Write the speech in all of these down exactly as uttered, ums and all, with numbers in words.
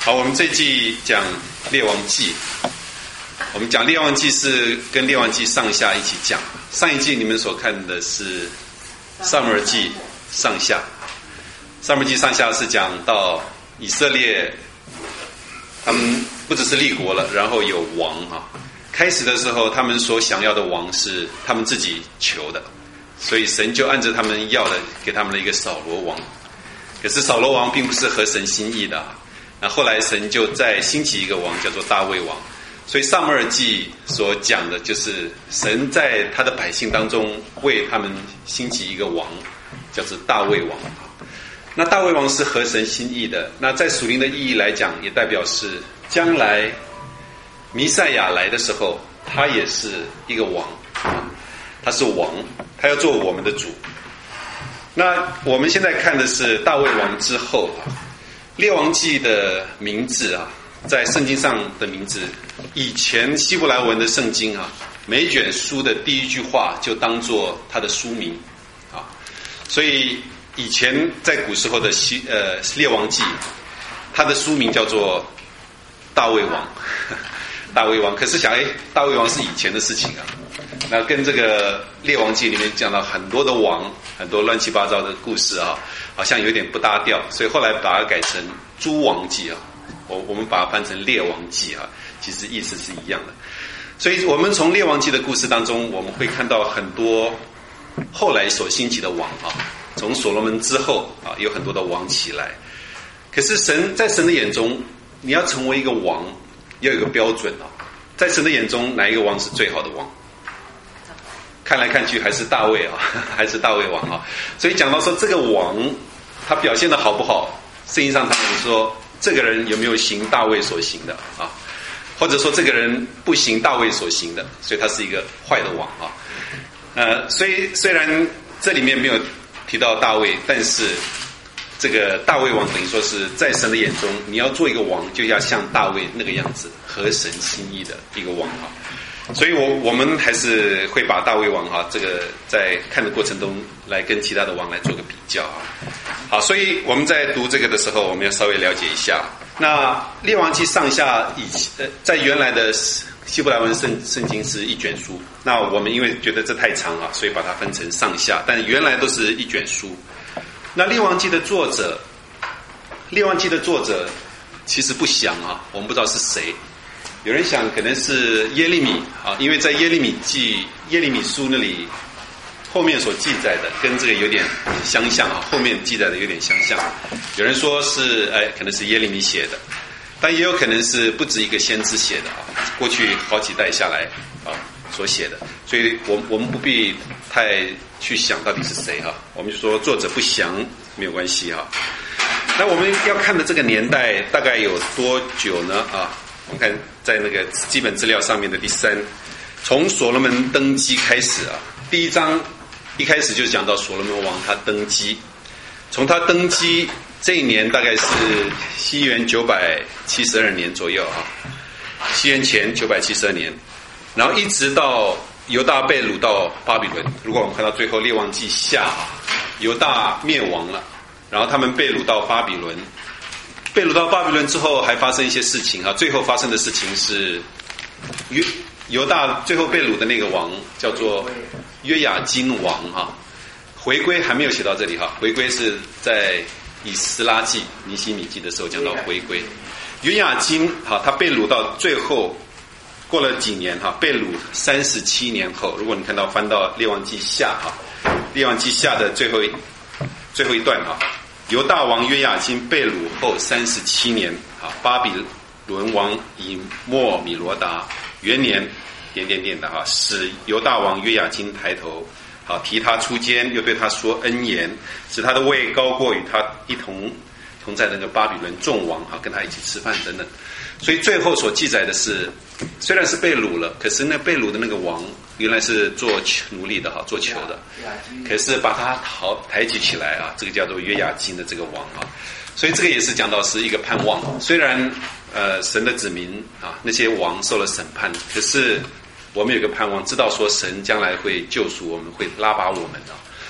好，我们这一季讲列王记，我们讲列王记是跟列王记上下一起讲。上一季你们所看的是撒母耳记上下，撒母耳记上下是讲到以色列他们不只是立国了，然后有王啊。开始的时候他们所想要的王是他们自己求的，所以神就按照他们要的给他们了一个扫罗王。可是扫罗王并不是合神心意的，那后来神就再兴起一个王叫做大卫王。所以撒母耳记所讲的就是神在他的百姓当中为他们兴起一个王叫做大卫王。那大卫王是合神心意的，那在属灵的意义来讲也代表是将来弥赛亚来的时候他也是一个王，他是王，他要做我们的主。那我们现在看的是大卫王之后列王记的名字啊，在圣经上的名字，以前希伯来文的圣经啊，每卷书的第一句话就当作它的书名啊，所以以前在古时候的希呃列王记，它的书名叫做大卫王，大卫王。可是想哎，大卫王是以前的事情啊，那跟这个列王记里面讲到很多的王，很多乱七八糟的故事啊，好像有点不搭调，所以后来把它改成诸王记啊。我我们把它翻成列王记啊，其实意思是一样的。所以我们从列王记的故事当中，我们会看到很多后来所兴起的王啊，从所罗门之后啊，有很多的王起来。可是神在神的眼中，你要成为一个王，要有一个标准啊。在神的眼中，哪一个王是最好的王？看来看去还是大卫啊，还是大卫王啊。所以讲到说这个王他表现的好不好，圣经上他们说这个人有没有行大卫所行的啊？或者说这个人不行大卫所行的，所以他是一个坏的王啊。呃，所以虽然这里面没有提到大卫，但是这个大卫王等于说是在神的眼中，你要做一个王，就要像大卫那个样子，合神心意的一个王啊。所以我我们还是会把大卫王哈、啊、这个在看的过程中来跟其他的王来做个比较啊。好，所以我们在读这个的时候，我们要稍微了解一下。那列王记上下以呃在原来的希伯来文圣圣经是一卷书，那我们因为觉得这太长啊，所以把它分成上下，但原来都是一卷书。那列王记的作者，列王记的作者其实不详啊，我们不知道是谁。有人想可能是耶利米啊，因为在耶利米记耶利米书那里后面所记载的跟这个有点相像啊，后面记载的有点相像。有人说是哎，可能是耶利米写的，但也有可能是不止一个先知写的啊，过去好几代下来啊所写的，所以我我们不必太去想到底是谁哈、啊，我们就说作者不详没有关系哈、啊。那我们要看的这个年代大概有多久呢啊？我们看在那个基本资料上面的第三，从所罗门登基开始啊，第一章一开始就讲到所罗门王他登基，从他登基这一年大概是西元九百七十二年左右啊，西元前九百七十二年，然后一直到犹大被掳到巴比伦。如果我们看到最后列王记下啊，犹大灭亡了，然后他们被掳到巴比伦。被掳到巴比伦之后还发生一些事情啊，最后发生的事情是犹犹大最后被掳的那个王叫做约雅斤王哈，回归还没有写到这里哈，回归是在以斯拉记尼希米记的时候讲到回归。约雅斤哈，他被掳到最后过了几年哈，被掳三十七年后，如果你看到翻到列王记下哈，列王记下的最后一最后一段哈。犹大王约雅斤被掳后三十七年啊，巴比伦王以莫米罗达元年点点点的哈，使犹大王约雅斤抬头，好提他出监，又对他说恩言，使他的位高过与他一同同在那个巴比伦众王哈，跟他一起吃饭等等。所以最后所记载的是，虽然是被掳了，可是那被掳的那个王原来是做奴隶的哈，做囚的，可是把他抬抬举起来啊，这个叫做约雅斤的这个王啊，所以这个也是讲到是一个盼望。虽然呃神的子民啊那些王受了审判，可是我们有个盼望，知道说神将来会救赎我们，会拉拔我们啊。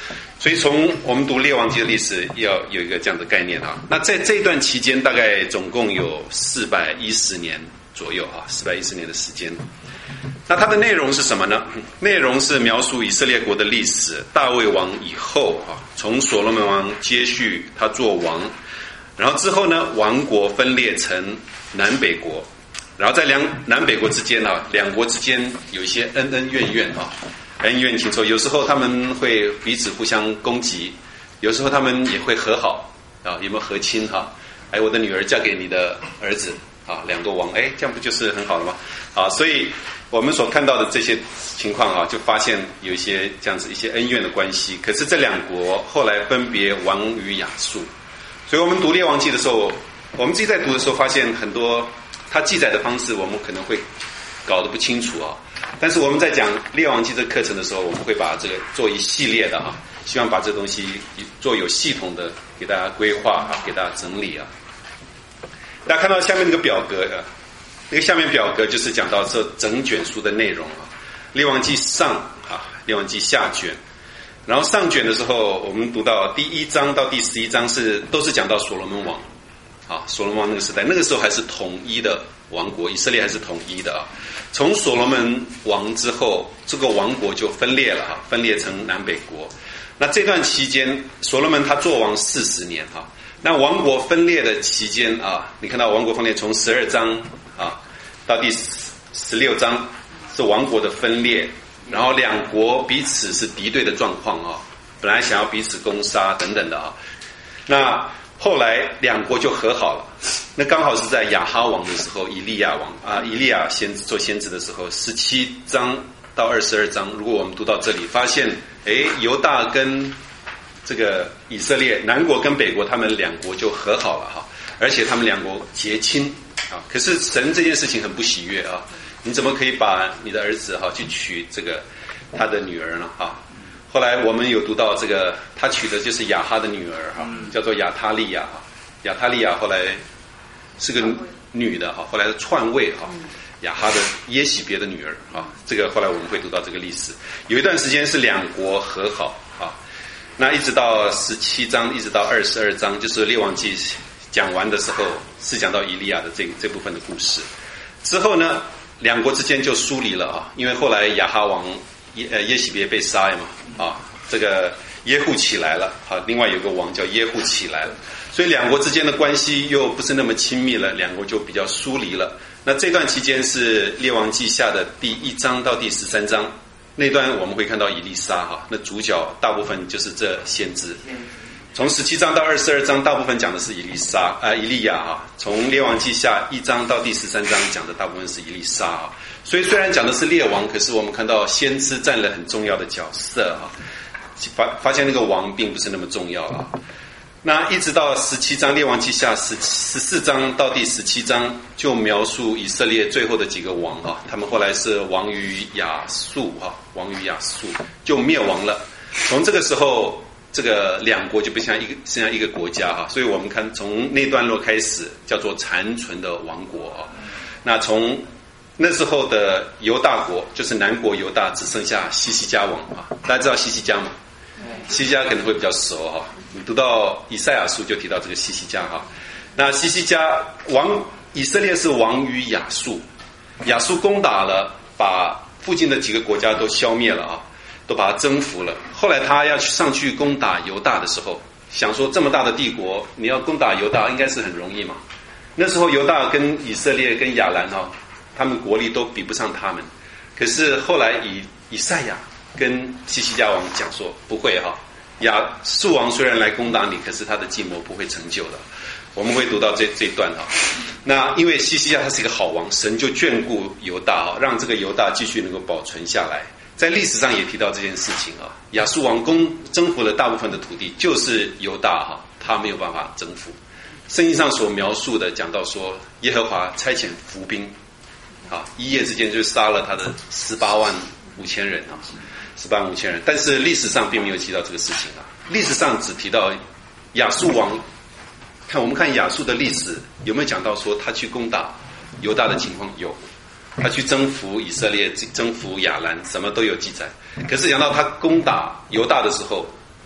所以从我们读列王记的历史，要有一个这样的概念啊。那在这一段期间，大概总共有四百一十年左右啊，四百一十年的时间。那它的内容是什么呢？内容是描述以色列国的历史。大卫王以后啊，从所罗门王接续他做王，然后之后呢，王国分裂成南北国，然后在两南北国之间啊，两国之间有一些恩恩怨怨啊。恩怨情仇，有时候他们会彼此互相攻击，有时候他们也会和好啊，有没有和亲哈？哎，我的女儿嫁给你的儿子啊，两个王，哎，这样不就是很好了吗？啊，所以我们所看到的这些情况啊，就发现有一些这样子一些恩怨的关系。可是这两国后来分别亡于亚述，所以我们读列王记的时候，我们自己在读的时候发现很多它记载的方式，我们可能会搞得不清楚啊。但是我们在讲列王记这个课程的时候，我们会把这个做一系列的啊，希望把这东西做有系统的给大家规划啊，给大家整理啊。大家看到下面那个表格啊，那个下面表格就是讲到这整卷书的内容啊。列王记上啊，列王记下卷，然后上卷的时候，我们读到第一章到第十一章是都是讲到所罗门王啊，所罗门王那个时代，那个时候还是统一的王国，以色列还是统一的啊。从所罗门王之后，这个王国就分裂了哈，分裂成南北国。那这段期间，所罗门他做王四十年哈。那王国分裂的期间啊，你看到王国分裂从十二章啊到第十六章是王国的分裂，然后两国彼此是敌对的状况啊，本来想要彼此攻杀等等的啊。那后来两国就和好了，那刚好是在亚哈王的时候，以利亚王啊，以利亚先做先知的时候，十七章到二十二章，如果我们读到这里，发现诶，犹大跟这个以色列南国跟北国，他们两国就和好了哈，而且他们两国结亲啊。可是神这件事情很不喜悦啊，你怎么可以把你的儿子哈去娶这个他的女儿呢啊？后来我们有读到这个，他娶的就是亚哈的女儿哈，叫做亚他利亚哈。亚他利亚后来是个女的哈，后来篡位哈，亚哈的耶洗别的女儿啊。这个后来我们会读到这个历史。有一段时间是两国和好啊，那一直到十七章，一直到二十二章，就是列王记讲完的时候，是讲到以利亚的这这部分的故事。之后呢，两国之间就疏离了啊，因为后来亚哈王耶呃耶洗别被杀了嘛啊，这个耶户起来了啊，另外有个王叫耶户起来了，所以两国之间的关系又不是那么亲密了，两国就比较疏离了。那这段期间是列王记下的第一章到第十三章，那段我们会看到以利沙哈，那主角大部分就是这先知。从十七章到二十二章，大部分讲的是以利沙啊、呃、以利亚哈。从列王记下一章到第十三章讲的大部分是以利沙啊。所以虽然讲的是列王，可是我们看到先知占了很重要的角色啊。发发现那个王并不是那么重要啊。那一直到十七章，列王记下十十四章到第十七章，就描述以色列最后的几个王啊，他们后来是亡于亚述啊，亡于亚述就灭亡了。从这个时候，这个两国就不像一个像一个国家哈，所以我们看从那段落开始叫做残存的王国啊。那从那时候的犹大国，就是南国犹大，只剩下西西家王啊。大家知道西西家吗？西西家可能会比较熟哈，你读到以赛亚书就提到这个西西家哈。那西西家王，以色列是亡于亚述，亚述攻打了，把附近的几个国家都消灭了啊，都把它征服了。后来他要去上去攻打犹大的时候，想说这么大的帝国，你要攻打犹大应该是很容易嘛。那时候犹大跟以色列跟亚兰哈，他们国力都比不上他们。可是后来以以赛亚跟西西家王讲说不会哈，亚述王虽然来攻打你，可是他的计谋不会成就的。我们会读到这这一段哈。那因为西西家他是一个好王，神就眷顾犹大哈，让这个犹大继续能够保存下来。在历史上也提到这件事情啊，亚述王攻征服了大部分的土地，就是犹大哈，他没有办法征服。圣经上所描述的讲到说，耶和华差遣伏兵啊，一夜之间就杀了他的十八万五千人啊。十八万五千人，但是历史上并没有提到这个事情啊。历史上只提到亚述王，看我们看亚述的历史有没有讲到说他去攻打犹大的情况？有，他去征服以色列、征服亚兰，什么都有记载。可是讲到他攻打犹大的时候，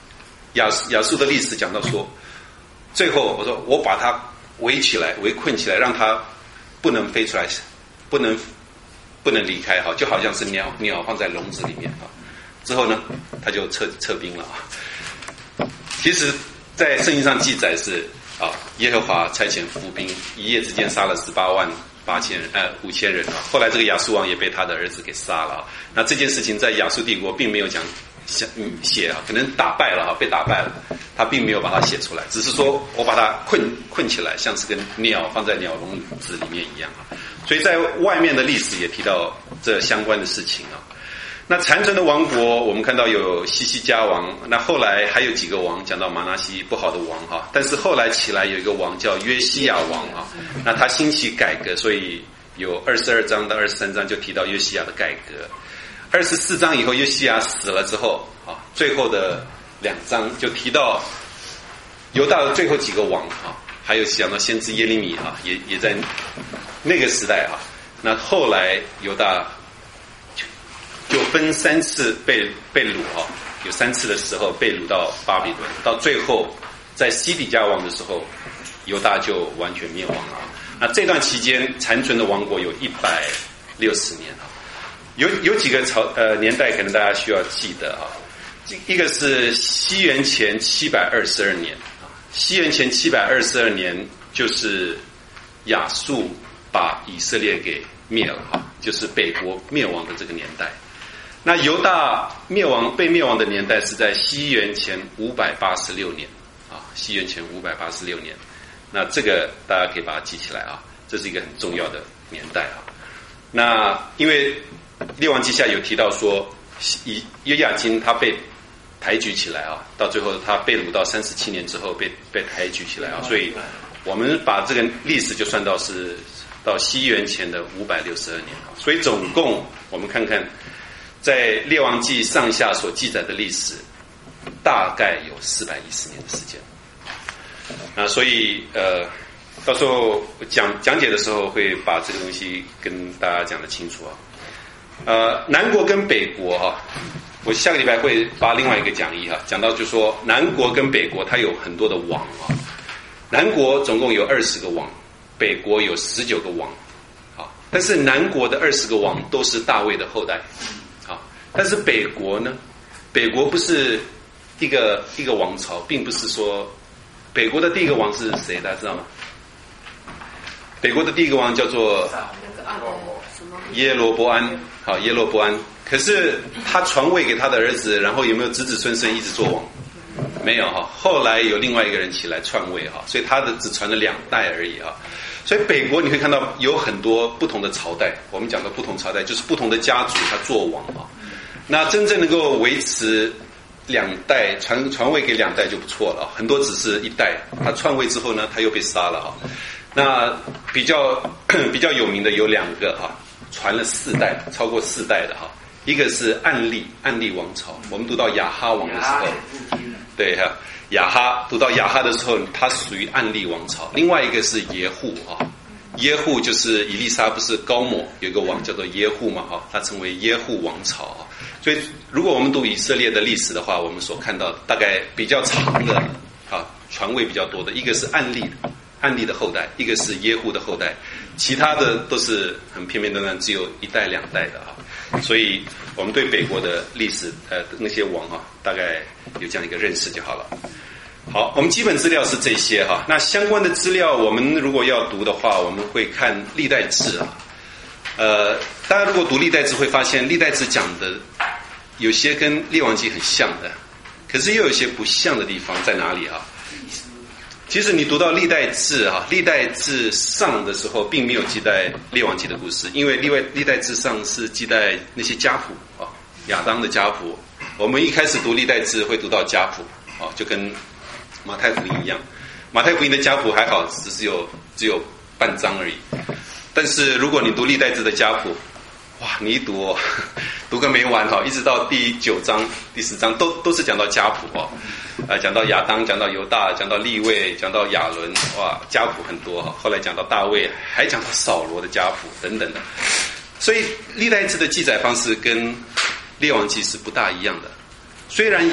亚亚述的历史讲到说，最后我说我把它围起来，围困起来，让它不能飞出来，不能不能离开哈，就好像是鸟鸟放在笼子里面啊。之后呢，他就撤撤兵了啊。其实，在圣经上记载是啊，耶和华差遣伏兵，一夜之间杀了十八万八千人，呃五千人啊。后来这个亚述王也被他的儿子给杀了啊。那这件事情在亚述帝国并没有讲。写啊，可能打败了哈，被打败了，他并没有把它写出来，只是说我把它困困起来，像是跟鸟放在鸟笼子里面一样啊。所以在外面的历史也提到这相关的事情啊。那残存的王国，我们看到有西西家王，那后来还有几个王，讲到马拿西不好的王哈，但是后来起来有一个王叫约西亚王啊，那他兴起改革，所以有二十二章到二十三章就提到约西亚的改革。二十四章以后，约西亚死了之后啊，最后的两章就提到犹大的最后几个王啊，还有讲到先知耶利米啊，也也在那个时代啊。那后来犹大就分三次被被掳啊，有三次的时候被掳到巴比伦，到最后在西底家王的时候，犹大就完全灭亡了。那这段期间残存的王国有一百六十年啊。有有几个朝呃年代可能大家需要记得啊，一个是西元前七百二十二年啊，西元前七百二十二年就是亚述把以色列给灭了哈，就是北国灭亡的这个年代。那犹大灭亡被灭亡的年代是在西元前五百八十六年啊，西元前五百八十六年。那这个大家可以把它记起来啊，这是一个很重要的年代啊。那因为列王记下有提到说，以约雅斤他被抬举起来啊，到最后他被掳到三十七年之后被被抬举起来啊，所以我们把这个历史就算到是到西元前的五百六十二年啊，所以总共我们看看在列王记上下所记载的历史，大概有四百一十年的时间啊，所以呃。到时候讲讲解的时候会把这个东西跟大家讲得清楚啊。呃，南国跟北国哈、啊，我下个礼拜会发另外一个讲义哈、啊，讲到就说南国跟北国它有很多的王啊。南国总共有二十个王，北国有十九个王，啊，但是南国的二十个王都是大卫的后代，啊，但是北国呢，北国不是一个一个王朝，并不是说北国的第一个王是谁，大家知道吗？北国的第一个王叫做耶罗波安，好，耶罗波安。可是他传位给他的儿子，然后有没有子子孙孙一直做王？没有哈。后来有另外一个人起来篡位哈，所以他的只传了两代而已哈。所以北国你会看到有很多不同的朝代，我们讲的不同朝代就是不同的家族他做王啊。那真正能够维持两代传传位给两代就不错了，很多只是一代，他篡位之后呢，他又被杀了哈。那比较比较有名的有两个哈，传了四代，超过四代的哈。一个是暗利，暗利王朝，我们读到亚哈王的时候，对哈，亚哈读到亚哈的时候，他属于暗利王朝。另外一个是耶户哈，耶户就是以利沙不是高抹有一个王叫做耶户嘛哈，他称为耶户王朝啊。所以如果我们读以色列的历史的话，我们所看到大概比较长的啊传位比较多的，一个是暗利的。暗利的后代，一个是耶户的后代，其他的都是很片片段段，只有一代两代的哈。所以我们对北国的历史，呃，那些王哈，大概有这样一个认识就好了。好，我们基本资料是这些哈。那相关的资料，我们如果要读的话，我们会看历代志啊。呃，大家如果读历代志，会发现历代志讲的有些跟列王记很像的，可是又有些不像的地方在哪里啊？其实你读到历代志啊，历代志上的时候，并没有记载列王记的故事，因为历代历代志上是记载那些家谱啊，亚当的家谱。我们一开始读历代志会读到家谱啊，就跟马太福音一样。马太福音的家谱还好，只是有只有半章而已。但是如果你读历代志的家谱，哇，你一读哦，读个没完哈，一直到第九章、第十章都都是讲到家谱哦。啊，讲到亚当，讲到犹大，讲到利未，讲到亚伦，哇，家谱很多哈。后来讲到大卫，还讲到扫罗的家谱等等的。所以历代志的记载方式跟列王记是不大一样的。虽然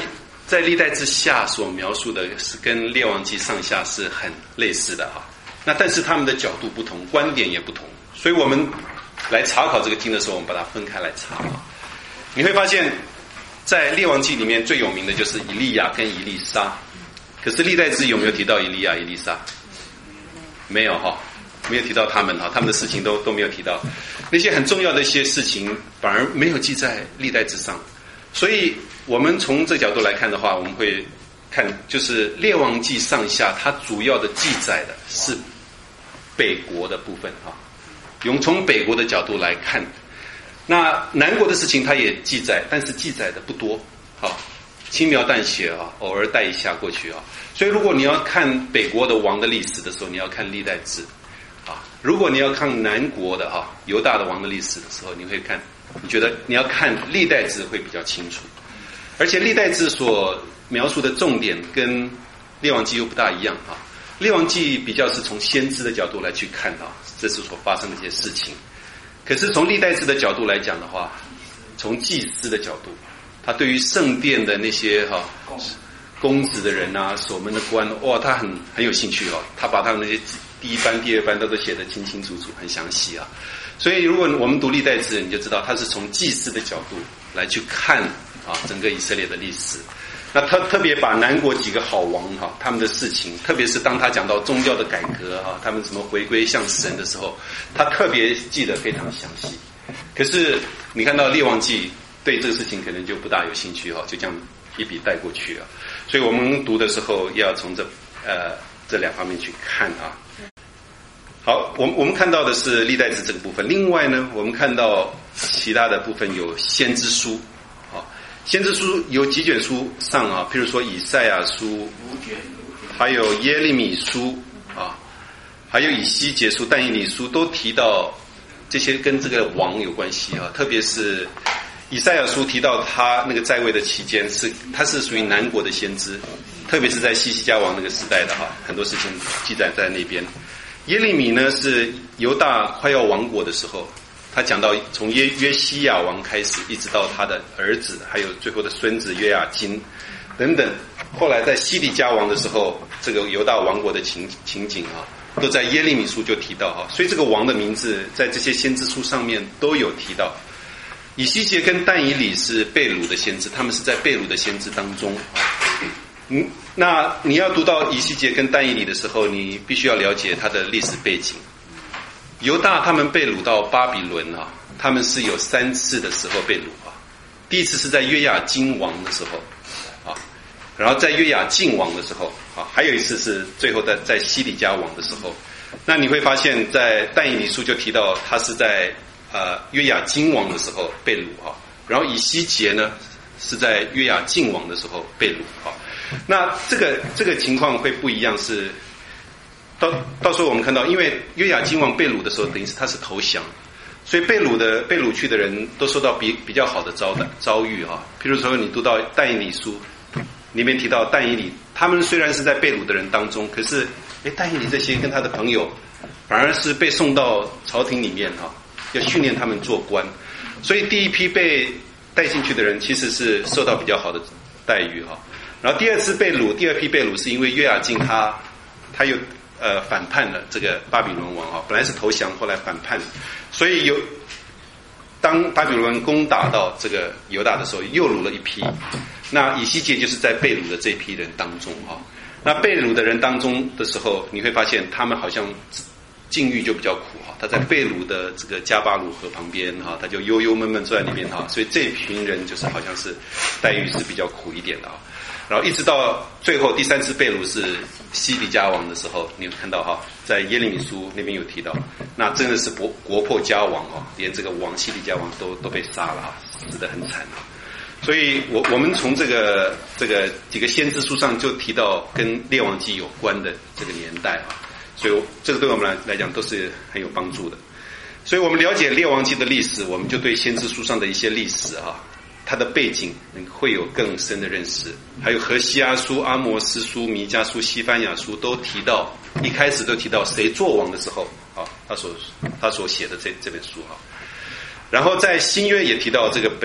在历代志下所描述的是跟列王记上下是很类似的哈。那但是他们的角度不同，观点也不同，所以我们来查考这个经的时候，我们把它分开来查。你会发现在列王记里面最有名的就是以利亚跟以利沙，可是历代志有没有提到以利亚、以利沙？没有哈，没有提到他们哈，他们的事情都都没有提到，那些很重要的一些事情反而没有记在历代志上。所以我们从这角度来看的话，我们会看就是列王记上下，它主要的记载的是北国的部分哈，用从北国的角度来看。那南国的事情它也记载，但是记载的不多，好，轻描淡写啊，偶尔带一下过去啊。所以如果你要看北国的王的历史的时候，你要看历代志啊；如果你要看南国的哈犹大的王的历史的时候，你会看，你觉得你要看历代志会比较清楚。而且历代志所描述的重点跟列王记又不大一样啊。列王记比较是从先知的角度来去看啊，这是所发生的一些事情。可是从历代志的角度来讲的话，从祭司的角度，他对于圣殿的那些哈、啊、公职的人啊、守门的官，哇，他很很有兴趣哦。他把他们那些第一班、第二班都都写得清清楚楚、很详细啊。所以如果我们读历代志，你就知道他是从祭司的角度来去看啊整个以色列的历史。那他特别把南国几个好王哈、啊、他们的事情，特别是当他讲到宗教的改革哈、啊，他们怎么回归向神的时候，他特别记得非常详细。可是你看到列王记对这个事情可能就不大有兴趣哈、啊，就这样一笔带过去了。所以我们读的时候要从这呃这两方面去看啊。好，我们我们看到的是历代志这个部分，另外呢，我们看到其他的部分有先知书。先知书有几卷书上啊，譬如说以赛亚书，还有耶利米书啊，还有以西结书、但以理书，都提到这些跟这个王有关系啊。特别是以赛亚书提到他那个在位的期间是，他是属于南国的先知，特别是在西西家王那个时代的哈，很多事情记载在那边。耶利米呢是犹大快要亡国的时候。他讲到从约约西亚王开始，一直到他的儿子，还有最后的孙子约雅斤等等。后来在西底家王的时候，这个犹大王国的情情景啊，都在耶利米书就提到哈。所以这个王的名字在这些先知书上面都有提到。以西结跟但以理是被掳的先知，他们是在被掳的先知当中。嗯，那你要读到以西结跟但以理的时候，你必须要了解他的历史背景。犹大他们被掳到巴比伦啊，他们是有三次的时候被掳啊。第一次是在约雅斤王的时候啊，然后在约雅敬王的时候啊，还有一次是最后在在西底家王的时候。那你会发现在但以理书就提到他是在呃约雅斤王的时候被掳啊，然后以西结呢是在约雅敬王的时候被掳啊。那这个这个情况会不一样是。到到时候我们看到，因为约雅斤王被掳的时候，等于是他是投降，所以被掳的被掳去的人都受到比比较好的遭遭遇啊。譬如说，你读到但以理书里面提到但以理，他们虽然是在被掳的人当中，可是哎，但以理这些跟他的朋友，反而是被送到朝廷里面哈、啊，要训练他们做官。所以第一批被带进去的人，其实是受到比较好的待遇哈、啊。然后第二次被掳，第二批被掳是因为约雅斤他他有。呃，反叛了这个巴比伦王啊，本来是投降，后来反叛，所以有当巴比伦攻打到这个犹大的时候，又掳了一批。那以西结就是在被掳的这批人当中啊。那被掳的人当中的时候，你会发现他们好像境遇就比较苦哈。他在被掳的这个加巴鲁河旁边哈，他就忧忧闷闷坐在那边哈，所以这群人就是好像是待遇是比较苦一点的啊。然后一直到最后第三次被掳是西底家王的时候，你有看到哈，在耶利米书那边有提到，那真的是国国破家亡哦，连这个王西底家王都都被杀了啊，死得很惨啊。所以我我们从这个这个几个先知书上就提到跟列王记有关的这个年代啊，所以这个对我们来来讲都是很有帮助的。所以我们了解列王记的历史，我们就对先知书上的一些历史啊。它的背景会有更深的认识，还有何西阿书、阿摩斯书、弥迦书、西番雅书都提到，一开始都提到谁做王的时候啊，他所他所写的这这本书啊，然后在新约也提到这个本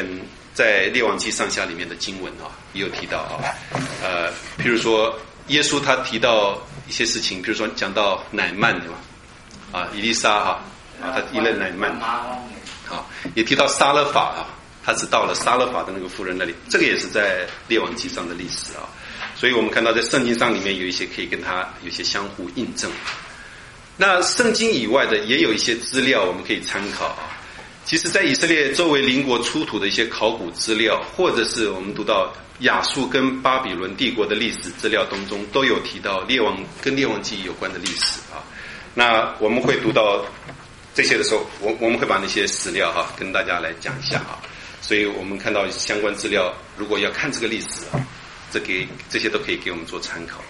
在列王记上下里面的经文啊，也有提到啊，呃，譬如说耶稣他提到一些事情，比如说讲到乃曼对吧？啊，以利沙哈啊，他依了乃曼，啊，也提到撒勒法啊，他只到了撒勒法的那个妇人那里，这个也是在列王记上的历史啊，所以我们看到在圣经上里面有一些可以跟他有些相互印证。那圣经以外的也有一些资料我们可以参考啊。其实在以色列周围邻国出土的一些考古资料，或者是我们读到亚述跟巴比伦帝国的历史资料当中，都有提到列王跟列王记有关的历史啊。那我们会读到这些的时候，我我们会把那些史料哈、啊、跟大家来讲一下啊。所以我们看到相关资料，如果要看这个历史啊，这给这些都可以给我们做参考。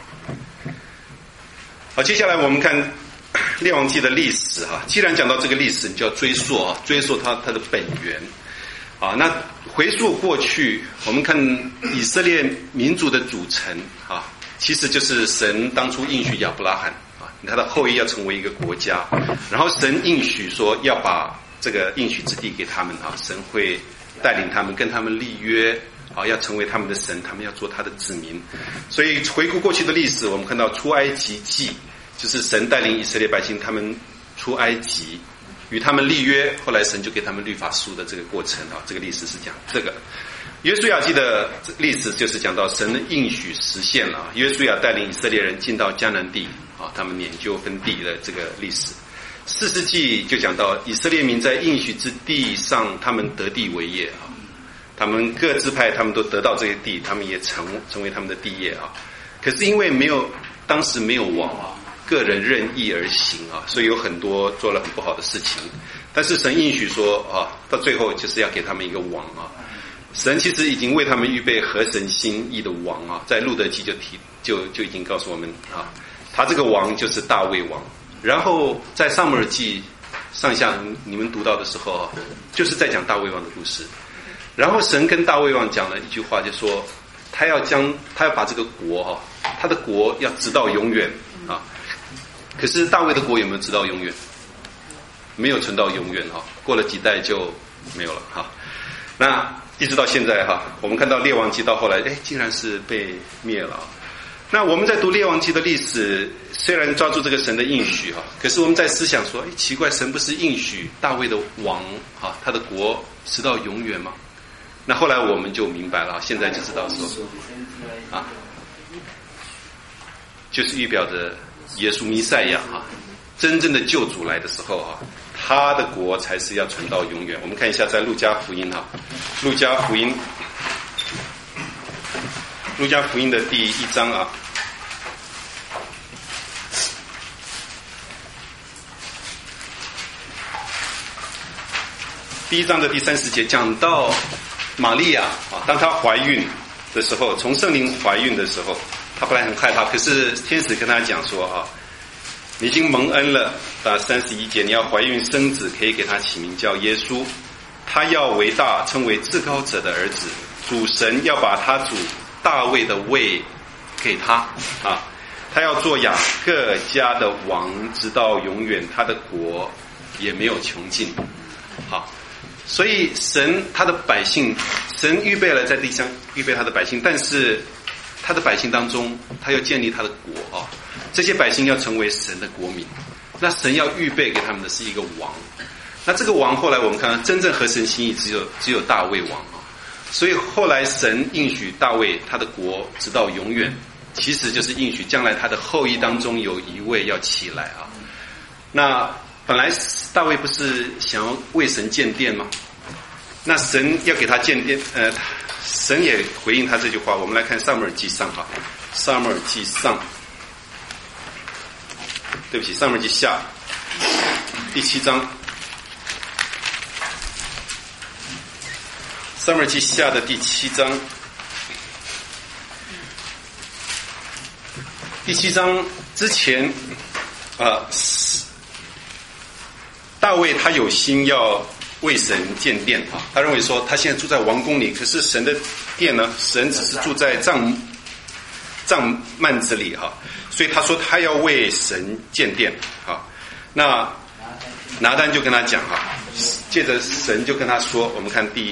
好，接下来我们看列王记的历史哈，既然讲到这个历史，你就要追溯啊，追溯它它的本源啊。那回溯过去，我们看以色列民族的组成啊，其实就是神当初应许亚伯拉罕啊，他的后裔要成为一个国家，然后神应许说要把这个应许之地给他们啊，神会带领他们，跟他们立约啊，要成为他们的神，他们要做他的子民。所以回顾过去的历史，我们看到出埃及记。就是神带领以色列百姓他们出埃及，与他们立约，后来神就给他们律法书的这个过程啊，这个历史是讲这个。约书亚记的历史就是讲到神的应许实现了，约书亚带领以色列人进到迦南地啊，他们研究分地的这个历史。士师记就讲到以色列民在应许之地上，他们得地为业啊，他们各支派他们都得到这个地，他们也成成为他们的地业啊。可是因为没有当时没有王啊。个人任意而行啊，所以有很多做了很不好的事情。但是神应许说啊，到最后就是要给他们一个王啊。神其实已经为他们预备合神心意的王啊，在路德记就提就就已经告诉我们啊，他这个王就是大卫王。然后在撒母耳记上下你们读到的时候啊，就是在讲大卫王的故事。然后神跟大卫王讲了一句话，就说他要将他要把这个国啊，他的国要直到永远啊。可是大卫的国有没有直到永远？没有存到永远哈，过了几代就没有了哈。那一直到现在哈，我们看到列王记到后来，哎，竟然是被灭了。那我们在读列王记的历史，虽然抓住这个神的应许哈，可是我们在思想说，哎，奇怪，神不是应许大卫的王哈，他的国直到永远吗？那后来我们就明白了，现在就知道说，啊，就是预表着耶稣弥赛亚啊，真正的救主来的时候啊，他的国才是要传到永远。我们看一下在路加福音啊，路加福音，路加福音的第一章啊，第一章的第三十节讲到玛利亚啊，当她怀孕的时候，从圣灵怀孕的时候。他本来很害怕，可是天使跟他讲说啊，你已经蒙恩了。到三十一节，你要怀孕生子，可以给他起名叫耶稣，他要为大，称为至高者的儿子。主神要把他主大卫的位给他啊，他要做雅各家的王，直到永远，他的国也没有穷尽。好，所以神他的百姓，神预备了在地上预备他的百姓，但是他的百姓当中，他要建立他的国啊，这些百姓要成为神的国民。那神要预备给他们的是一个王。那这个王后来我们看到，真正合神心意只有只有大卫王啊。所以后来神应许大卫他的国直到永远，其实就是应许将来他的后裔当中有一位要起来啊。那本来大卫不是想要为神建殿吗？那神要给他建殿，呃。神也回应他这句话。我们来看撒母耳记上哈，撒母耳记上，对不起，撒母耳记下第七章，撒母耳记下的第七章，第七章之前啊、呃，大卫他有心要为神建殿啊，他认为说他现在住在王宫里，可是神的殿呢，神只是住在帐帐幔子里哈，所以他说他要为神建殿啊。那拿单就跟他讲哈，借着神就跟他说，我们看第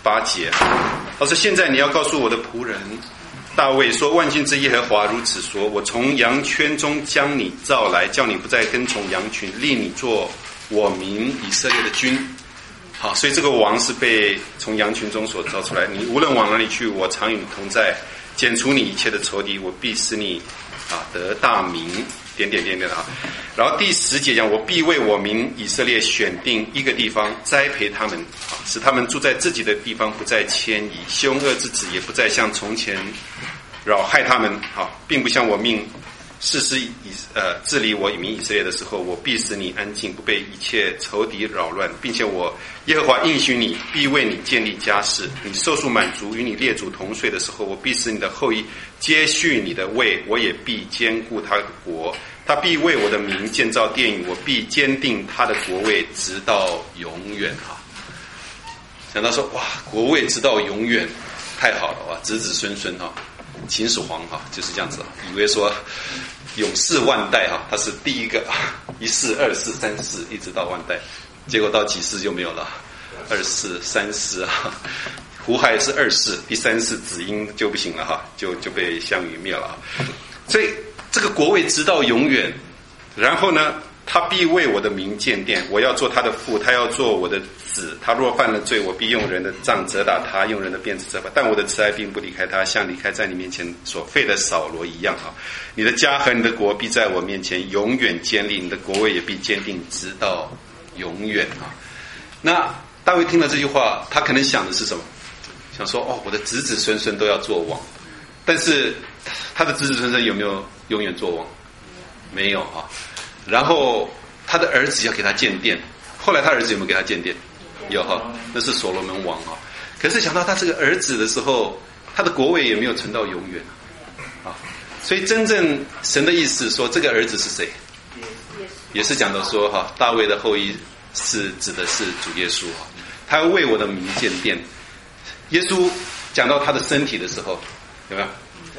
八节，他说：“现在你要告诉我的仆人大卫说，万军之耶和华如此说：我从羊圈中将你召来，叫你不再跟从羊群，立你做我民以色列的君。”好，所以这个王是被从羊群中所召出来。你无论往哪里去，我常与你同在，剪除你一切的仇敌，我必使你啊得大名。点点点点啊。然后第十节讲，我必为我民以色列选定一个地方，栽培他们，啊，使他们住在自己的地方，不再迁移，凶恶之子也不再像从前扰害他们，啊，并不像我命实施以呃治理我民以色列的时候，我必使你安静，不被一切仇敌扰乱，并且我耶和华应许你，必为你建立家室。你寿数满足，与你列祖同睡的时候，我必使你的后裔接续你的位，我也必坚固他的国。他必为我的名建造殿宇，我必坚定他的国位，直到永远。哈，想到说哇，国位直到永远，太好了哇，子子孙孙哈，秦始皇哈就是这样子，以为说永世万代哈，他是第一个，一世、二世、三世，一直到万代，结果到几世就没有了，二世、三世啊，胡亥是二世，第三世子婴就不行了哈，就就被项羽灭了，所以。这个国位直到永远，然后呢，他必为我的名建殿，我要做他的父，他要做我的子。他若犯了罪，我必用人的杖责打他，用人的鞭子责罚。但我的慈爱并不离开他，像离开在你面前所废的扫罗一样啊！你的家和你的国必在我面前永远坚立，你的国位也必坚定直到永远啊！那大卫听了这句话，他可能想的是什么？想说哦，我的子子孙孙都要做王，但是他的子子孙孙有没有永远做王？没有啊。然后他的儿子要给他建殿，后来他儿子有没有给他建殿？有哈，那是所罗门王啊。可是想到他这个儿子的时候，他的国位也没有存到永远啊。所以真正神的意思说，这个儿子是谁？也是讲到说哈，大卫的后裔是指的是主耶稣啊，他要为我的名建殿。耶稣讲到他的身体的时候，有没有？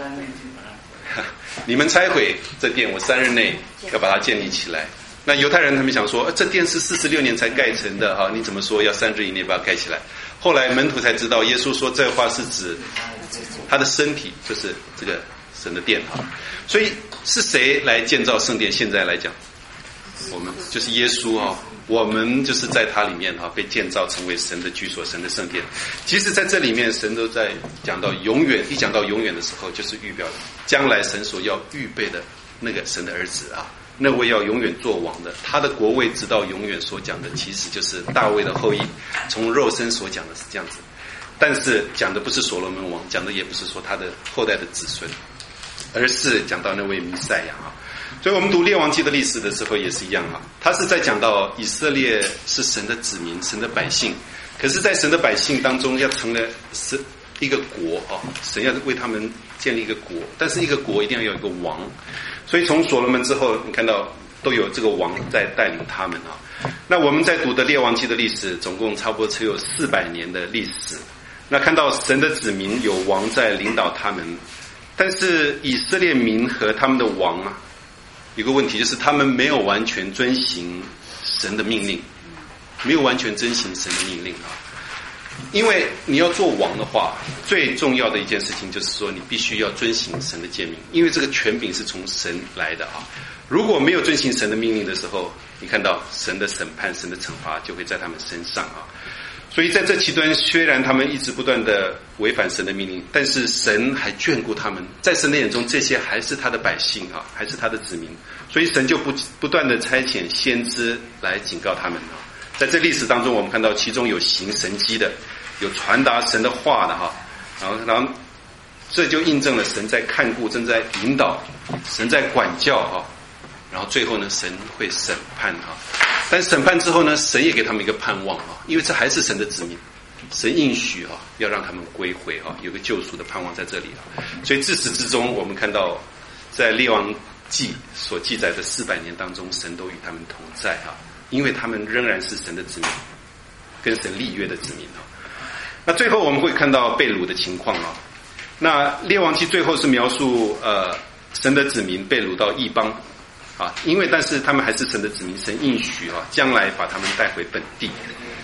你们拆毁这殿，我三日内要把它建立起来。那犹太人他们想说，这殿是四十六年才盖成的哈，你怎么说要三日以内把它盖起来？后来门徒才知道，耶稣说这话是指他的身体，就是这个神的殿哈。所以是谁来建造圣殿？现在来讲，我们就是耶稣啊，我们就是在他里面哈被建造成为神的居所，神的圣殿。其实在这里面，神都在讲到永远，一讲到永远的时候，就是预表将来神所要预备的那个神的儿子啊，那位要永远做王的，他的国位直到永远所讲的，其实就是大卫的后裔。从肉身所讲的是这样子，但是讲的不是所罗门王，讲的也不是说他的后代的子孙，而是讲到那位弥赛亚啊。所以我们读列王记的历史的时候也是一样啊，他是在讲到以色列是神的子民，神的百姓，可是在神的百姓当中要成了是一个国啊，神要为他们建立一个国，但是一个国一定要有一个王，所以从所罗门之后你看到都有这个王在带领他们啊。那我们在读的列王记的历史总共差不多只有四百年的历史，那看到神的子民有王在领导他们，但是以色列民和他们的王啊，有个问题就是他们没有完全遵行神的命令，没有完全遵行神的命令啊。因为你要做王的话，最重要的一件事情就是说你必须要遵行神的诫命，因为这个权柄是从神来的啊。如果没有遵行神的命令的时候，你看到神的审判，神的惩罚就会在他们身上啊。所以在这期间，虽然他们一直不断的违反神的命令，但是神还眷顾他们，在神的眼中这些还是他的百姓啊，还是他的子民，所以神就不不断的差遣先知来警告他们啊。在这历史当中，我们看到其中有行神迹的，有传达神的话的哈，然后然后这就印证了神在看顾，正在引导，神在管教哈，然后最后呢，神会审判哈。但审判之后呢，神也给他们一个盼望啊，因为这还是神的子民，神应许啊，要让他们归回啊，有个救赎的盼望在这里啊。所以自始至终，我们看到在列王记所记载的四百年当中，神都与他们同在啊，因为他们仍然是神的子民，跟神立约的子民啊。那最后我们会看到被掳的情况啊。那列王记最后是描述呃神的子民被掳到异邦。啊，因为但是他们还是神的子民，神应许啊，将来把他们带回本地。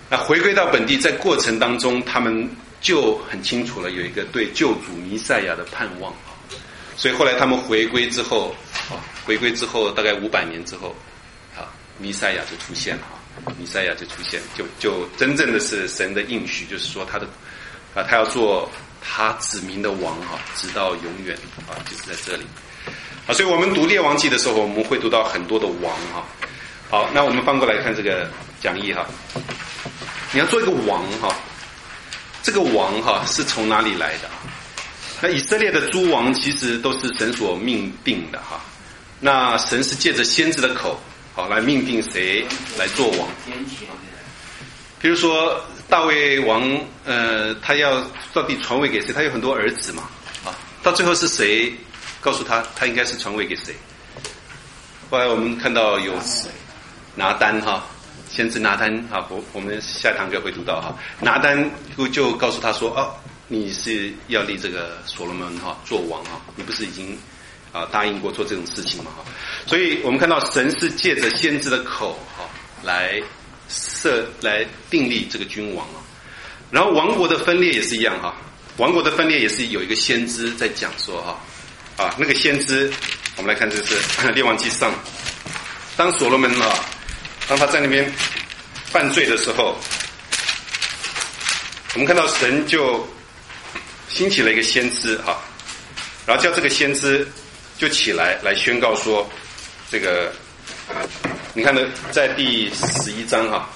那回归到本地，在过程当中，他们就很清楚了，有一个对救主弥赛亚的盼望啊。所以后来他们回归之后啊，回归之后大概五百年之后啊，弥赛亚就出现了啊，弥赛亚就出现，就就真正的是神的应许，就是说他的啊，他要做他子民的王啊，直到永远啊，就是在这里啊。所以我们读列王记的时候，我们会读到很多的王啊。好，那我们翻过来看这个讲义哈。你要做一个王哈，这个王哈是从哪里来的？那以色列的诸王其实都是神所命定的哈。那神是借着先知的口，好来命定谁来做王。比如说大卫王，呃，他要到底传位给谁？他有很多儿子嘛，啊，到最后是谁告诉他，他应该是传位给谁？后来我们看到有拿单哈。先知拿单啊，我我们下堂课会读到哈，拿单就就告诉他说，哦，你是要立这个所罗门哈做王哈，你不是已经啊答应过做这种事情嘛哈？所以我们看到神是借着先知的口哈来设来订立这个君王啊，然后王国的分裂也是一样哈，王国的分裂也是有一个先知在讲说哈啊那个先知，我们来看这是列王记上，当所罗门哈。当他在那边犯罪的时候，我们看到神就兴起了一个先知哈，然后叫这个先知就起来来宣告说，这个你看呢，在第十一章哈，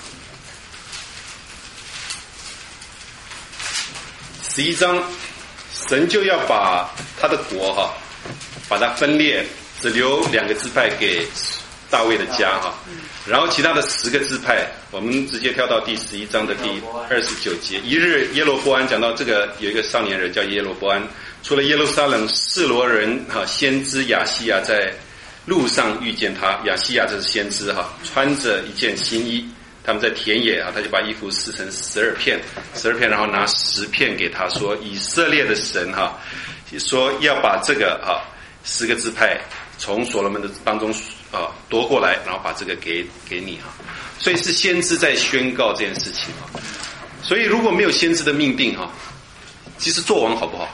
十一章神就要把他的国哈，把它分裂，只留两个支派给大卫的家哈。然后其他的十个支派，我们直接跳到第十一章的第二十九节。一日耶罗波安讲到这个有一个少年人叫耶罗波安，除了耶路撒冷示罗人哈先知亚西亚在路上遇见他，亚西亚这是先知哈，穿着一件新衣，他们在田野啊，他就把衣服撕成十二片，十二片，然后拿十片给他说，以色列的神哈，说要把这个哈十个支派从所罗门的当中。啊，夺过来，然后把这个给给你哈，所以是先知在宣告这件事情啊。所以如果没有先知的命定哈，其实做王好不好？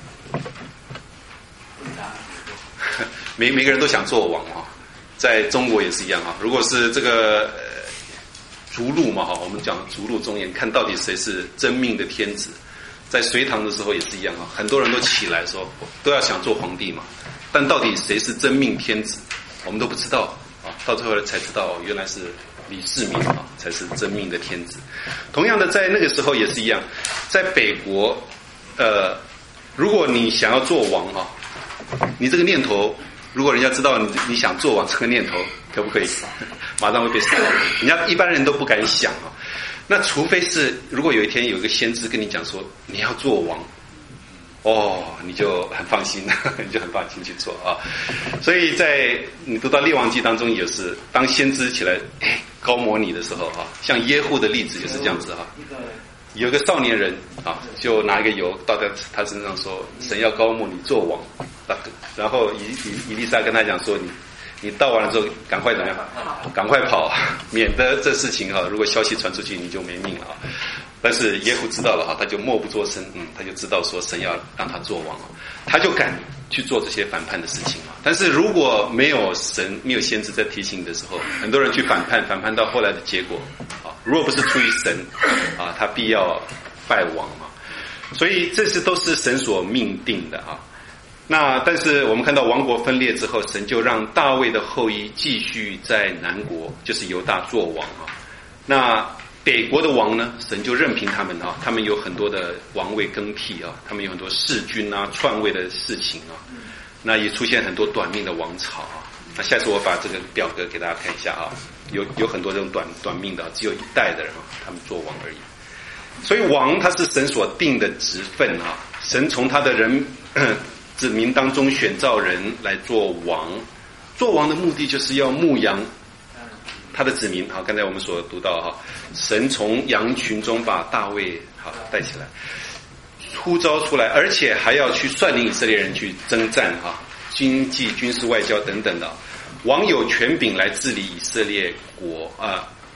每每个人都想做王哈，在中国也是一样哈。如果是这个呃逐鹿嘛哈，我们讲逐鹿中原，看到底谁是真命的天子。在隋唐的时候也是一样哈，很多人都起来说都要想做皇帝嘛，但到底谁是真命天子？我们都不知道啊，到最后才知道原来是李世民啊，才是真命的天子。同样的，在那个时候也是一样，在北国，呃，如果你想要做王啊，你这个念头，如果人家知道你你想做王这个念头，可不可以？马上会被杀，人家一般人都不敢想啊。那除非是，如果有一天有一个先知跟你讲说你要做王。哦，你就很放心，你就很放心去做啊。所以在你读到列王记当中，也是当先知起来哎高摩你的时候啊，像耶户的例子就是这样子哈。有个少年人啊，就拿一个油倒在他身上说：“神要高摩你做王。”然后以以以利沙跟他讲说：“你你倒完了之后，赶快怎么样？赶快跑，免得这事情哈，如果消息传出去，你就没命了啊。”但是耶户知道了哈，他就默不作声，嗯，他就知道说神要让他做王，他就敢去做这些反叛的事情啊。但是如果没有神、没有先知在提醒的时候，很多人去反叛，反叛到后来的结果啊，如果不是出于神啊，他必要败亡嘛。所以这些都是神所命定的啊。那但是我们看到王国分裂之后，神就让大卫的后裔继续在南国，就是犹大做王啊。那北国的王呢，神就任凭他们啊，他们有很多的王位更替啊，他们有很多弑君啊、篡位的事情啊，那也出现很多短命的王朝啊。那下次我把这个表格给大家看一下啊，有有很多这种短短命的，只有一代的人啊，他们做王而已。所以王他是神所定的职分啊，神从他的人子民当中选召人来做王，做王的目的就是要牧羊他的子民。好，刚才我们所读到哈，神从羊群中把大卫好带起来，呼召出来，而且还要去率领以色列人去征战哈，经济、军事、外交等等的。王有权柄来治理以色列国啊，好，但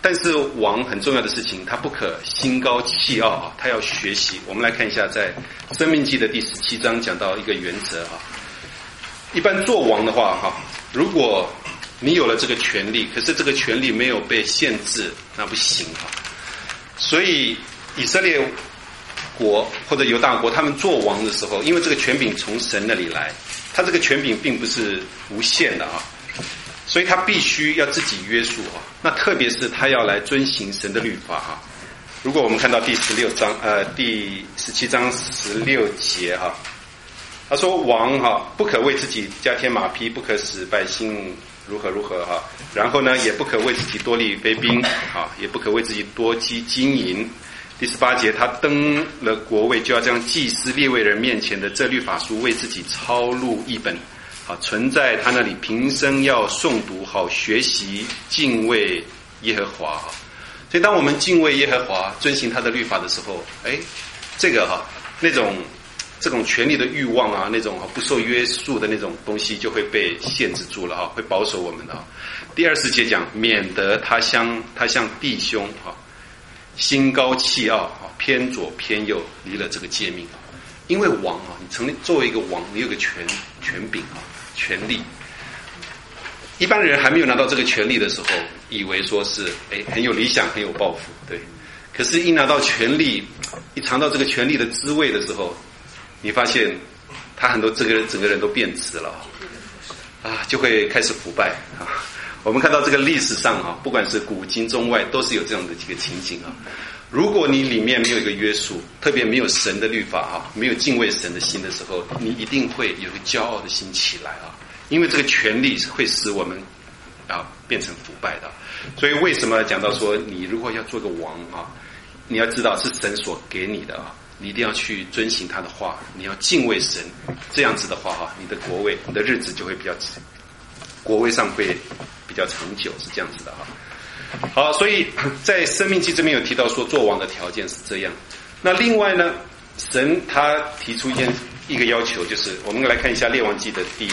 但是王很重要的事情，他不可心高气傲啊，他要学习。我们来看一下，在《申命记》的第十七章讲到一个原则啊。一般做王的话哈，如果你有了这个权利，可是这个权利没有被限制，那不行哈。所以以色列国或者犹大国，他们做王的时候，因为这个权柄从神那里来，他这个权柄并不是无限的啊。所以他必须要自己约束啊，那特别是他要来遵行神的律法啊。如果我们看到第十六章，呃，第十七章十六节哈，他说王哈不可为自己加添马匹，不可使百姓如何如何哈，然后呢也不可为自己多立妃嫔啊，也不可为自己多积金银。第十八节，他登了国位，就要将祭司列位人面前的这律法书为自己抄录一本。啊，存在他那里，平生要诵读，好学习敬畏耶和华。所以，当我们敬畏耶和华、遵行他的律法的时候，哎，这个哈、啊、那种这种权力的欲望啊，那种、啊、不受约束的那种东西，就会被限制住了啊，会保守我们的、啊。第二十节讲，免得他向他向弟兄啊心高气傲啊，偏左偏右，离了这个诫命啊。因为王啊，你成立作为一个王，你有个权权柄啊。权力，一般人还没有拿到这个权力的时候，以为说是哎很有理想，很有抱负，对。可是，一拿到权力，一尝到这个权力的滋味的时候，你发现他很多这个人整个人都变质了啊，就会开始腐败啊。我们看到这个历史上啊，不管是古今中外，都是有这样的几个情景啊。如果你里面没有一个约束，特别没有神的律法啊，没有敬畏神的心的时候，你一定会有一个骄傲的心起来啊。因为这个权力会使我们啊变成腐败的。所以为什么讲到说，你如果要做个王啊，你要知道是神所给你的啊，你一定要去遵行他的话，你要敬畏神。这样子的话哈，你的国位，你的日子就会比较，国位上会比较长久，是这样子的哈。好，所以在申命记这边有提到说做王的条件是这样。那另外呢，神他提出一件一个要求，就是我们来看一下列王记的第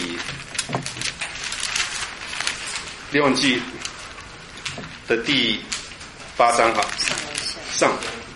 列王记的第八章哈，上。